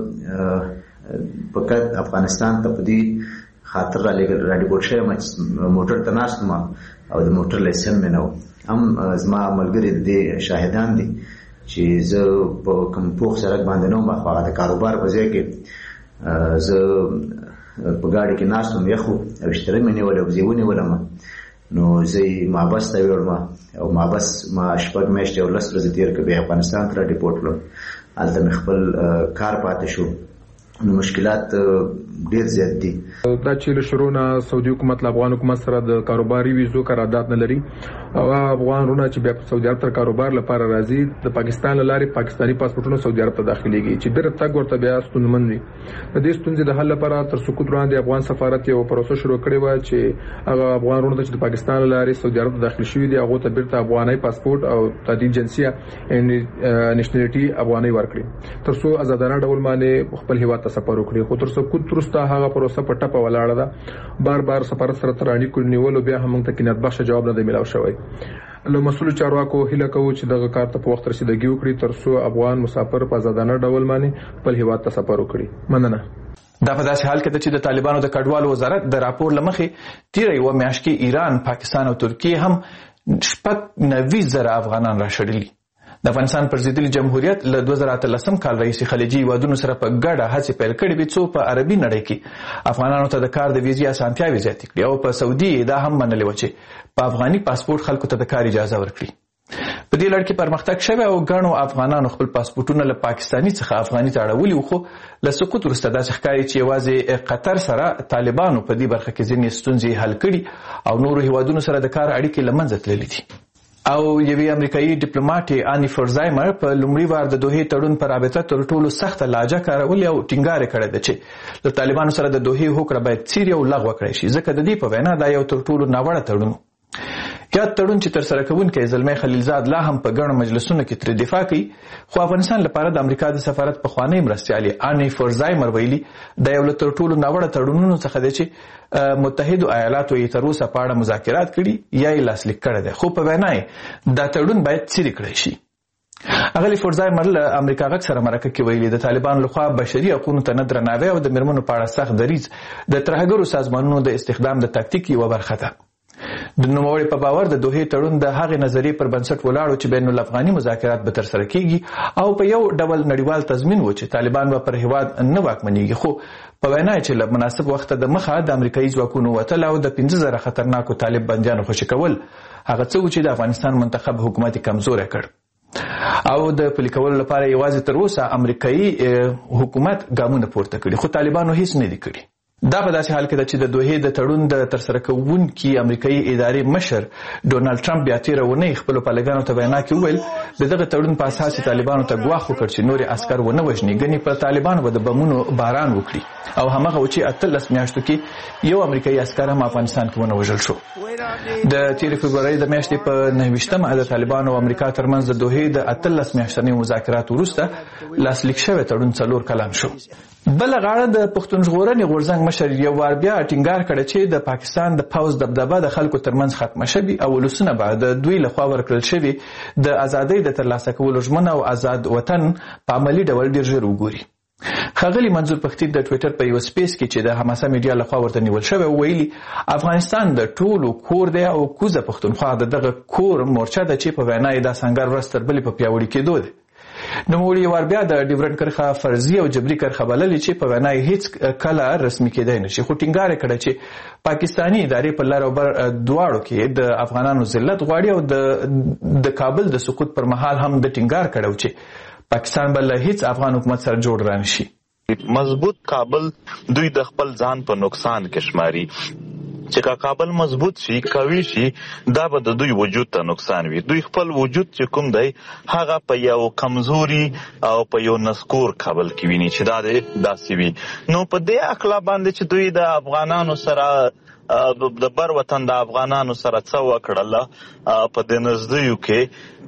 زه فقط افغانستان ته په دې خاطر راډیبوټ شوی موټر ته ناست وم او د موټر لایسن مې نه و. هم زما ملګري د دې شاهدان دي چې زه په کوم پوخ سړک باندې نه وم، خو هغه د کاروبار په ځای کې زه په ګاډي کې ناست وم، یخ و او اشتره مې نیولې او زه ونیولم. نو زه محبس ته وړم او محبس ما 6 میاشتې او 10 ورځې تېر کړې، بیا افغانستان ته ډیپورټ کړم. هلته مې خپل کار پاتې شو. نو مشکلات ډیر زیات دي. دا چې له شروع نه سعودي حکومت له افغان حکومت سره د کاروباري ویزو قرارداد نه لري او افغانونه چې بیا سعودي عرب ته کاروبار لپاره راځي د پاکستان لارې پاکستاني پاسپورتونه سعودي عرب ته داخليږي چې ډېر تګ ورته بیا ستونزمن وي. د دې ستونزې د حل لپاره تر سقوط وړاندې افغان سفارت یو پروسه شروع کړې و چې هغه افغانونه چې د پاکستان لارې سعودي عرب ته داخل شوي دي هغه ته بیرته افغاني پاسپورت او تجدید جنسیه نېشنلټي افغاني ورکړي تر څو آزادانه ډول باندې خپل هیواد ته سفر وکړي. خو تر څو کو ترسته هغه پروسه په ټپه ولاړه ده. بار بار سفارت سره ترانی کړنیول بیا هم ته کینات بخش جواب نه دی ملاو شوی. له مسؤل چارواکو هیله کوو چې دغه کار ته په وخت رسیدګي وکړي تر څو افغان مسافر په آزادانه ډول باندې خپل هیواد ته سفر وکړي. مننه. دا په داسې حال کې چې د طالبانو د کډوالو وزارت د راپور لمخې تیر یو میاشت کې ایران، پاکستان او ترکیه هم 90,000 افغانان راشړلي. د افغانستان پر ضد جمهوریت له 2013 کال راهیسې خلیجي هیوادونو سره په ګډه هڅې پیل کړې وې څو په عربي نړۍ کې افغانانو ته د کار د ویزې اسانتیاوې زیاتې کړي او په سعودي دا هم منلې و چې په افغاني پاسپورت خلکو ته د کار اجازه ورکړي. په دې لړ کې پرمختګ شوی او ګڼو افغانانو خپل پاسپورتونه له پاکستاني څخه افغاني ته اړولي وو. خو له سقوط وروسته داسې ښکاري چې یوازې قطر سره طالبانو په دې برخه کې ځینې ستونزې حل کړي او نورو هیوادونو سره د کار اړیکې له منځه تللې دي. او یوې امریکایي ډیپلوماټ آني فرزایمر په لومړي وار د دوحې تړون پر رابطه تر ټولو سخته لهجه کارولې او ټینګار کړی دی چې له طالبانو سره د دوحې هوکړه باید څیرې او لغوه کړی شي ځکه د دې په وینا دا یو تر ټولو ناوړه تړون. یاد تړون چې تر سره کوونکی زلمی خلیلزاد لا هم په ګڼو مجلسونو کې ترې دفاع کوي. خو افغانستان لپاره د امریکا د سفارت پخوانی مرستیالې آني فرزایمر ویلي دا یو له تر ټولو ناوړه تړونونو څخه دی چې متحدو ایالاتو یې تر اوسه په اړه مذاکرات کړي یا یې لاسلیک کړی دی. خو په وینا یې دا تړون باید څیرې کړی شي. اغلی فرزایمر له امریکا غږ سره مرکه کې ویلي د طالبانو لخوا بشري حقوقو ته نه درناوی او د میرمنو په اړه سخت دریځ د ترهګرو سازمانونو د استخدام د تاکتیک یوه برخه ده. د نوموړي په باور د دوحې تړون د هغې نظریې پر بنسټ ولاړ چې بین الافغاني مذاکرات به ترسره کیږي او په یو ډول نړیوال تضمین و چې طالبان به پر هیواد نه واکمنېږي. خو په وینا چې له مناسب وخته د مخه د امریکایي ځواکونو وتل او د 15,000 خطرناکو طالب بندیانو خوشي کول هغه څه و چې د افغانستان منتخب حکومت کمزوری کړ او د پلي کولو لپاره یوازې تر اوسه امریکایي حکومت ګامونه پورته کړي خو طالبانو هیڅ نه دي کړي. دا په داسې حال کې ده چې د دوحې د تړون د ترسره کوونکي امریکایي ادارې مشر ډونالډ ټرمپ بیا تېره اونۍ خپلو پالګانو ته وینا کې وویل د دغه تړون په اساس طالبانو ته ګواښ وکړ چې نورې عسکر ونه وژني ګنې په طالبانو به د بمونو باران وکړي او همغه و چې 18 میاشتو کې یو امریکایي عسکر هم افغانستان کې ونه وژل شو. د تېرې فبرورۍ د میاشتې په 29مه د طالبانو او امریکا ترمنځ د دوحې د 18 میاشتنۍ مذاکراتو وروسته لاسلیک شوی تړون 4 کلن شو. بل غاړه د پښتون ژغورنې غورځنګ مشر یو وار بیا ټینګار کړی چې د پاکستان د پوځ دبدبه د خلکو ترمنځ ختمه شوي او ولسونه به د دوی لخوا ورکړل شوي د ازادۍ د ترلاسه کولو ژمنه او آزاد وطن په عملي ډول ډیر ژر وګوري. ښاغلي منظور پښتین د ټویټر په یو سپیس کې چې د حماسه میډیا لخوا ورته نیول شوی ویلي افغانستان د ټولو کور دی او کوزه پښتونخوا دغه کور مورچه ده چې په وینا یې دا سنګر ورځ تر بلې په پیاوړي کېدو دی. نوموړي یو وار بیا د ډیورنډ کرښه فرضي او جبري کرښه بللې چې په وینا یې هیڅ کله رسمي کېدای نشي. خو ټینګار یې کړی چې پاکستاني ادارې په لر او بر دواړو کې د افغانانو ذلت غواړي او د کابل د سقوط پر مهال هم د ټینګار کړی چې پاکستان به له هیڅ افغان حکومت سره جوړ رانشي. مضبوط کابل دوی د خپل ځان په نقصان کې شماري چې کابل مضبوط شي قوي شي دا به د دوی وجود ته نقصان وي. دوی خپل وجود چې کوم دی هغه په یو کمزوري او په یو نسکور کابل کې ویني چې دا داسې وي. نو په دې اخلا باندې چې دوی د افغانانو سره د بر وطن د افغانانو سره څه وکړل په دې نږدېو کې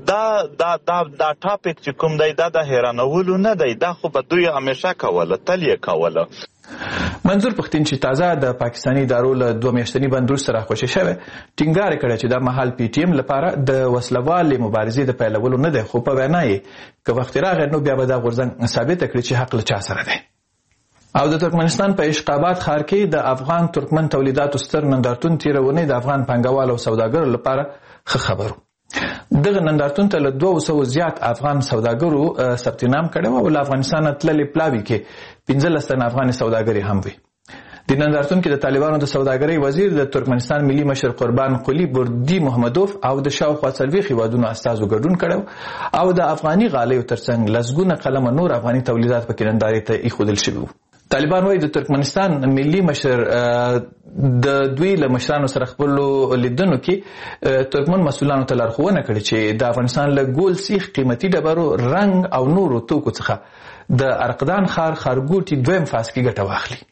دا ټاپک چې کوم دی دا د حیرانولو نه دی. دا خو به دوی همیشه کوله تل یې کوله. منظور پښتین چې تازه د پاکستاني ادارو له 2 میاشتني بندر سره خوشي شوی ټینګار کړی چې دا مهال پی ټی ایم لپاره د وسلوالې مبارزې د پیلولو نه دی. خو په وینا یې که وخت راغی نو بیا به دا غورځنګ ثابته کړي چې حق له چا سره دی. او د ترکمنستان په اشقاباد ښار کې د افغان ترکمن تولیداتو ستر نندارتون تېره اونۍ د افغان پانګوالو او سوداګرو لپاره ښه خبر و. دغه نندارتون ته له 200 زیات افغان سوداګرو ثبت نام کړی او له افغانستان تللې پلاوي کې 15 تن افغان سوداګري هم وي. د نندارتون کې د طالبانو د سوداګرۍ وزیر د ترکمنستان ملي مشر قربان قلی بردی محمدوف او د شاوخوا 40 هیوادونو استازو ګډون کړو او د افغاني غالیو ترڅنګ لسګونه قلمه نور افغاني تولیدات په کې نندارې ته ایښودل شوي وو. طالبان وايي د ترکمنستان ملي مشر د دوی له مشرانو سره خپلو لیدنو کې ترکمن مسؤلانو ته لارښوونه کړې چې د افغانستان له ګول سیخ قیمتي ډبرو رنګ او نورو توکو څخه د ارقدان ښارګوټي دویم فاز کې ګټه واخلي.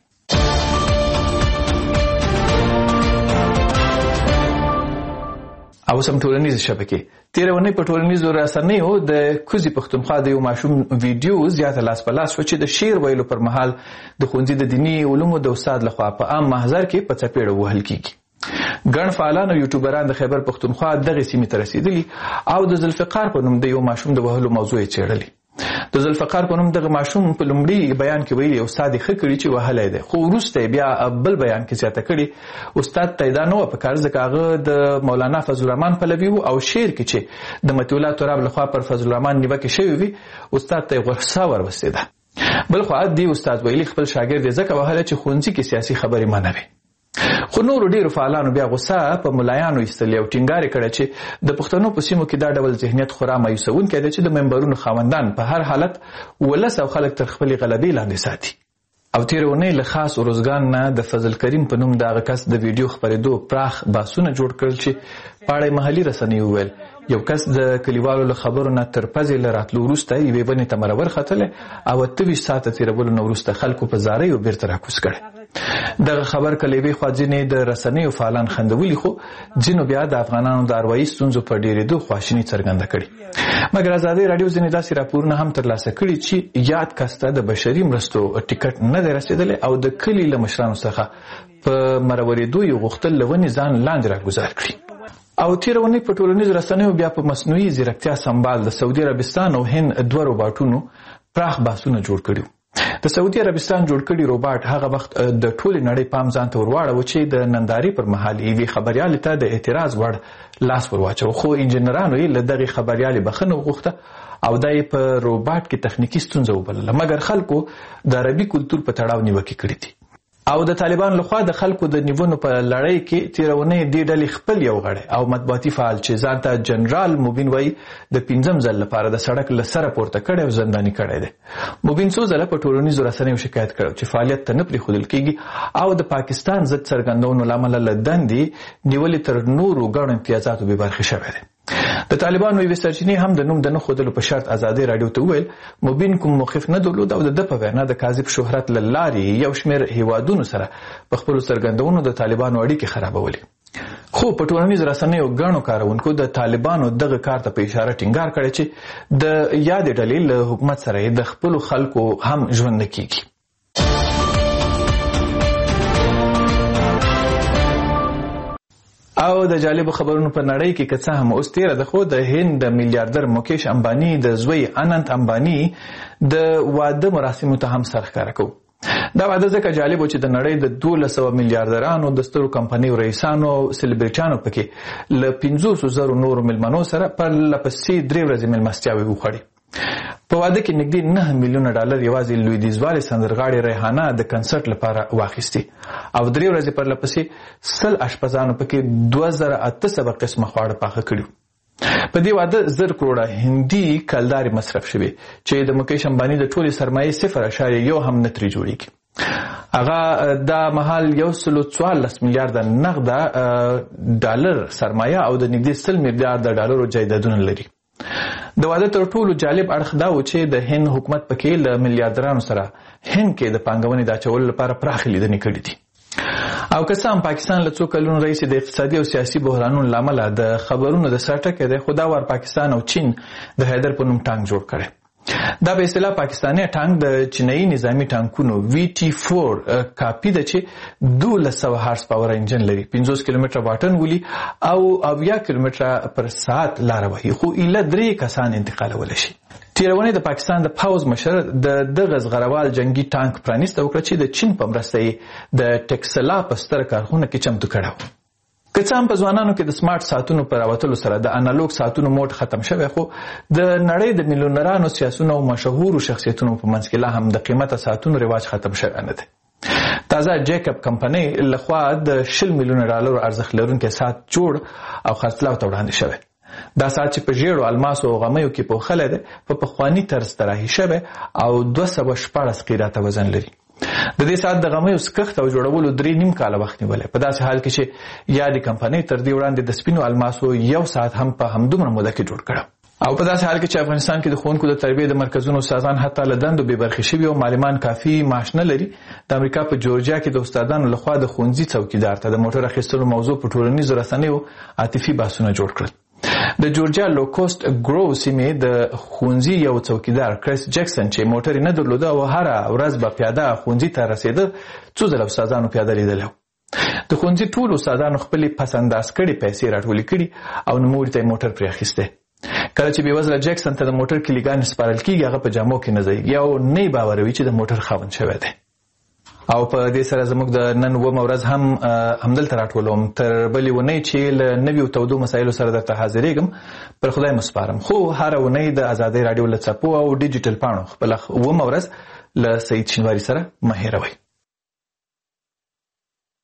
او سم ټولنیز شبکې تیر ونې په ټولنیزو رسنیو د کوزي پښتونخوا د یو ماشوم ویډیو زیاته لاس په لاس شو چې د شعر ویلو پر مهال د ښوونځي د دیني علومو د استاد لخوا په عام محضر کې په څپېړه وهل کیږي. ګڼ فعالان او یوټیوبران د خیبر پښتونخوا دغه سیمې ته رسیدلي او د ذوالفقار په نوم د یو ماشوم د وهلو موضوع یې څېړلې. د ذوالفقار په نوم دغه ماشوم په لومړي بیان کې ویلي استاد یې ښه کړي چې وهلی دی، خو وروسته بیا بل بیان کې زیاته کړي استاد ته دا نه وه په کار ځکه هغه د مولانا فضل الرحمن پلوي و او شعر کې چې د مطیع الله تراب لخوا پر فضل الرحمن نیوکې شوې وي استاد ته یې غوسه ورسېده. بل خوا دی استاد ویلي خپل شاګرد یې ځکه وهلی چې ښوونځي کې سیاسي خبرې منع وي. خو نورو ډیرو فعالانو بیا غوسه په ملایانو ایستلې او ټینګار یې کړی چې د پښتنو په سیمو کې دا ډول ذهنیت خورا مایوسونکی دی چې د منبرونو خاوندان په هر حالت ولس او خلک تر خپلې غلبې لاندې ساتي. او تېره اونۍ له خاص اروزګان نه د فضل کریم په نوم د هغه کس د ویډیو خپرېدو پراخ بحثونه جوړ کړل چې په اړه یې محلي رسنیو وویل یو کس د کلیوالو له خبرو نه تر پزې له راتلو وروسته یوې ونې ته مرور ختلی او 28 ساعته تېرولو نه وروسته خلکو په زاریو بیرته راکوز کړی. دغه خبر کله یوې خوا ځینې د رسنیو فعالان خندولي خو ځینو بیا د افغانانو د اروايي ستونزو په ډېرېدو خواشیني څرګنده کړې. مګر ازادي راډیو ځینې داسې راپورونه هم ترلاسه کړي چې یاد کس ته د بشري مرستو ټیکټ نه دی رسېدلی او د کلي له مشرانو څخه په مرورېدو یې غوښتل له ونې ځان لاندې راګوزار کړي. او تېره اونۍ په ټولنیزو رسنیو بیا په مصنوعي ځیرکتیا سمبال د سعودي عربستان او هند 2 روباټونو پراخ بحثونه جوړ کړي. د سعودي عربستان جوړ کړي روباټ هغه وخت د ټولې نړۍ پام ځان ته ورواړو چې د نندارې پر مهال یوې خبریالې ته د اعتراض وړ لاس ور واچو، خو انجنیرانو یې له دغې خبریالې بخښنه وغوښته او دا یې په روباټ کې تخنیکي ستونزه وبلله. مګر خلکو د عربي کلتور په تړاو نیوکې کړې دي او د طالبان لخوا د خلکو د نیونو په لړۍ کې تېره اونۍ دې ډلې خپل یو غړی او مطبوعاتي فعال چې ځان ته جنرال مبین وایي د 5م ځل لپاره د سړک له سره پورته کړی او زنداني کړی دی. مبین څو ځله په ټولنیزو رسنیو شکایت کړی چې فعالیت ته نه پرېښودل کېږي او د پاکستان ضد څرګندونو له امله له دندې نیولې تر نورو ګڼو امتیازاتو بې برخې شوی دی. د طالبانو یوې سرچینې هم د نوم د نه ښودلو په شرط ازادي راډیو ته وویل مبین کوم موقف نه درلود او د ده په وینا د کاذب شهرت له لارې یو شمېر هیوادونو سره په خپلو څرګندونو د طالبانو اړیکې خرابولې. خو په ټولنیزو رسنیو ګڼو کارونکو د طالبانو دغه کار ته په اشاره ټینګار کړی چې د یادې ډلې له حکومت سره د خپلو خلکو هم ژوند نه کیږي. او د جالبو خبرونو په نړۍ کې که څه هم اوس تېره ده خو د هند د میلیاردر مکیش امبانی د زوی اننت امبانی د واده مراسمو ته هم سر ښکاره کوو. دا واده ځکه جالب و چې د نړۍ د 1200 میلیاردرانو د سترو کمپنیو رئیسانو او سلیبریټانو پکې له 500,000 نورو مېلمنو سره پرله پسې 3 ورځې مېلمستیاوې وخوړې. په واده کې نږدې $9 میلیونه یوازې لویدیځوالې سندرغاړې ریحانه د کنسرت لپاره واخیستې او 3 ورځې پرله پسې 100 اشپزانو پکې 2800 قسمه خواړه پاخه کړي. په دې واده 10 کروڑه هندي کلدارې مصرف شوې چې د مکیش امبانی د ټولې سرمایې 0.1 هم نه ترې جوړېږي. هغه دا مهال 114 میلیارده نغده ډالر سرمایه او د نږدې 100 میلیارده ډالرو جایدادونه لري. د واده تر ټولو جالب اړخ دا و چې د هند حکومت پکې له میلیاردرانو سره هند کې د پانګونې د اچولو لپاره پراخې لیدنې کړې دي. او که څه هم پاکستان له څو کلونو راهیسې د اقتصادي او سیاسي بحرانونو له امله د خبرونو د سر ټکی دی، خو دا وار پاکستان او چین د حیدر په نوم ټانک جوړ کړی. دا به اصطلاح پاکستاني ټانک د چینایي نظامی ټانکونو VT4 کاپي ده چې 1200 هارس پاور انجن لري، 50 کیلومتره واټن ولي او 80 کیلومتره پر ساعت لاره وهي، خو ایله 3 کسان انتقالولی شي. تیرونې د پاکستان د پاوز مشر د دغه زغروال جنگي ټانک پرانیسته وکړه چې د چین په مرسته د ټکسلا په ستره کارخونه کې چمتو کړی و. که څه هم په ځوانانو کې د سمارټ ساعتونو پر راوتلو سره د انالوګ ساعتونو موډ ختم شوی، خو د نړۍ د میلیونرانو سیاسونو او مشهورو شخصیتونو په منځ کې لا هم د قیمته ساعتونو رواج ختم شوی نه دی. تازه جیکب کمپنۍ لخوا د $10 میلیون ارزښت لرونکی ساعت جوړ او خرڅلاو ته وړاندې شوی. دا ساعت چې په ژیړو الماسو او غمیو کې پوښلی دی په پخواني طرز طراحي شوی او 214 قیراته وزن لري. د دې ساعت د غمیو سکښت او جوړولو 3.5 کاله وخت نیولی، په داسې حال کې چې یادې کمپنۍ تر دې وړاندې د سپینو الماسو یو ساعت هم په همدومره موده کې جوړ کړه. او په داسې حال کې چې افغانستان کې د ښوونکو د تربیې د مرکزونو استادان حتی له دندو بې برخې شوي او معلمان کافي معاش نه لري، د امریکا په جورجیا کې د استادانو لخوا د ښوونځي څوکیدار ته د موټر اخیستلو موضوع په ټولنیزو رسنیو عاطفي بحثونه جوړ کړل. د جورجیا لوکوست ګروو سیمې د ښوونځي یو څوکیدار کریس جکسن چې موټر یې نه درلوده او هره ورځ به پیاده ښوونځي ته رسېده، څو ځله استادانو پیاده لیدلی و. د ښوونځي ټولو استادانو خپلې پسنداز کړې پیسې راټولې کړي او نوموړي ته یې موټر پرې اخیستی. کله چې بېوزله جکسن ته د موټر کلیګانې سپارل کېږي، هغه په جامو کې نه ځایږي او نه یې باوروي چې د موټر خاوند شوی دی. او په دې سره زموږ د نن 9 ورځ هم همدلته راټولوم. تر بلې اونۍ چې له نویو تودو مسایلو سره درته حاضرېږم، پر خدای مو سپارم. خو هره اونۍ د ازادۍ راډیو له څپو او ډیجیټل پاڼو خپله 9 ورځ له سعید شینواري سره مه هېروئ.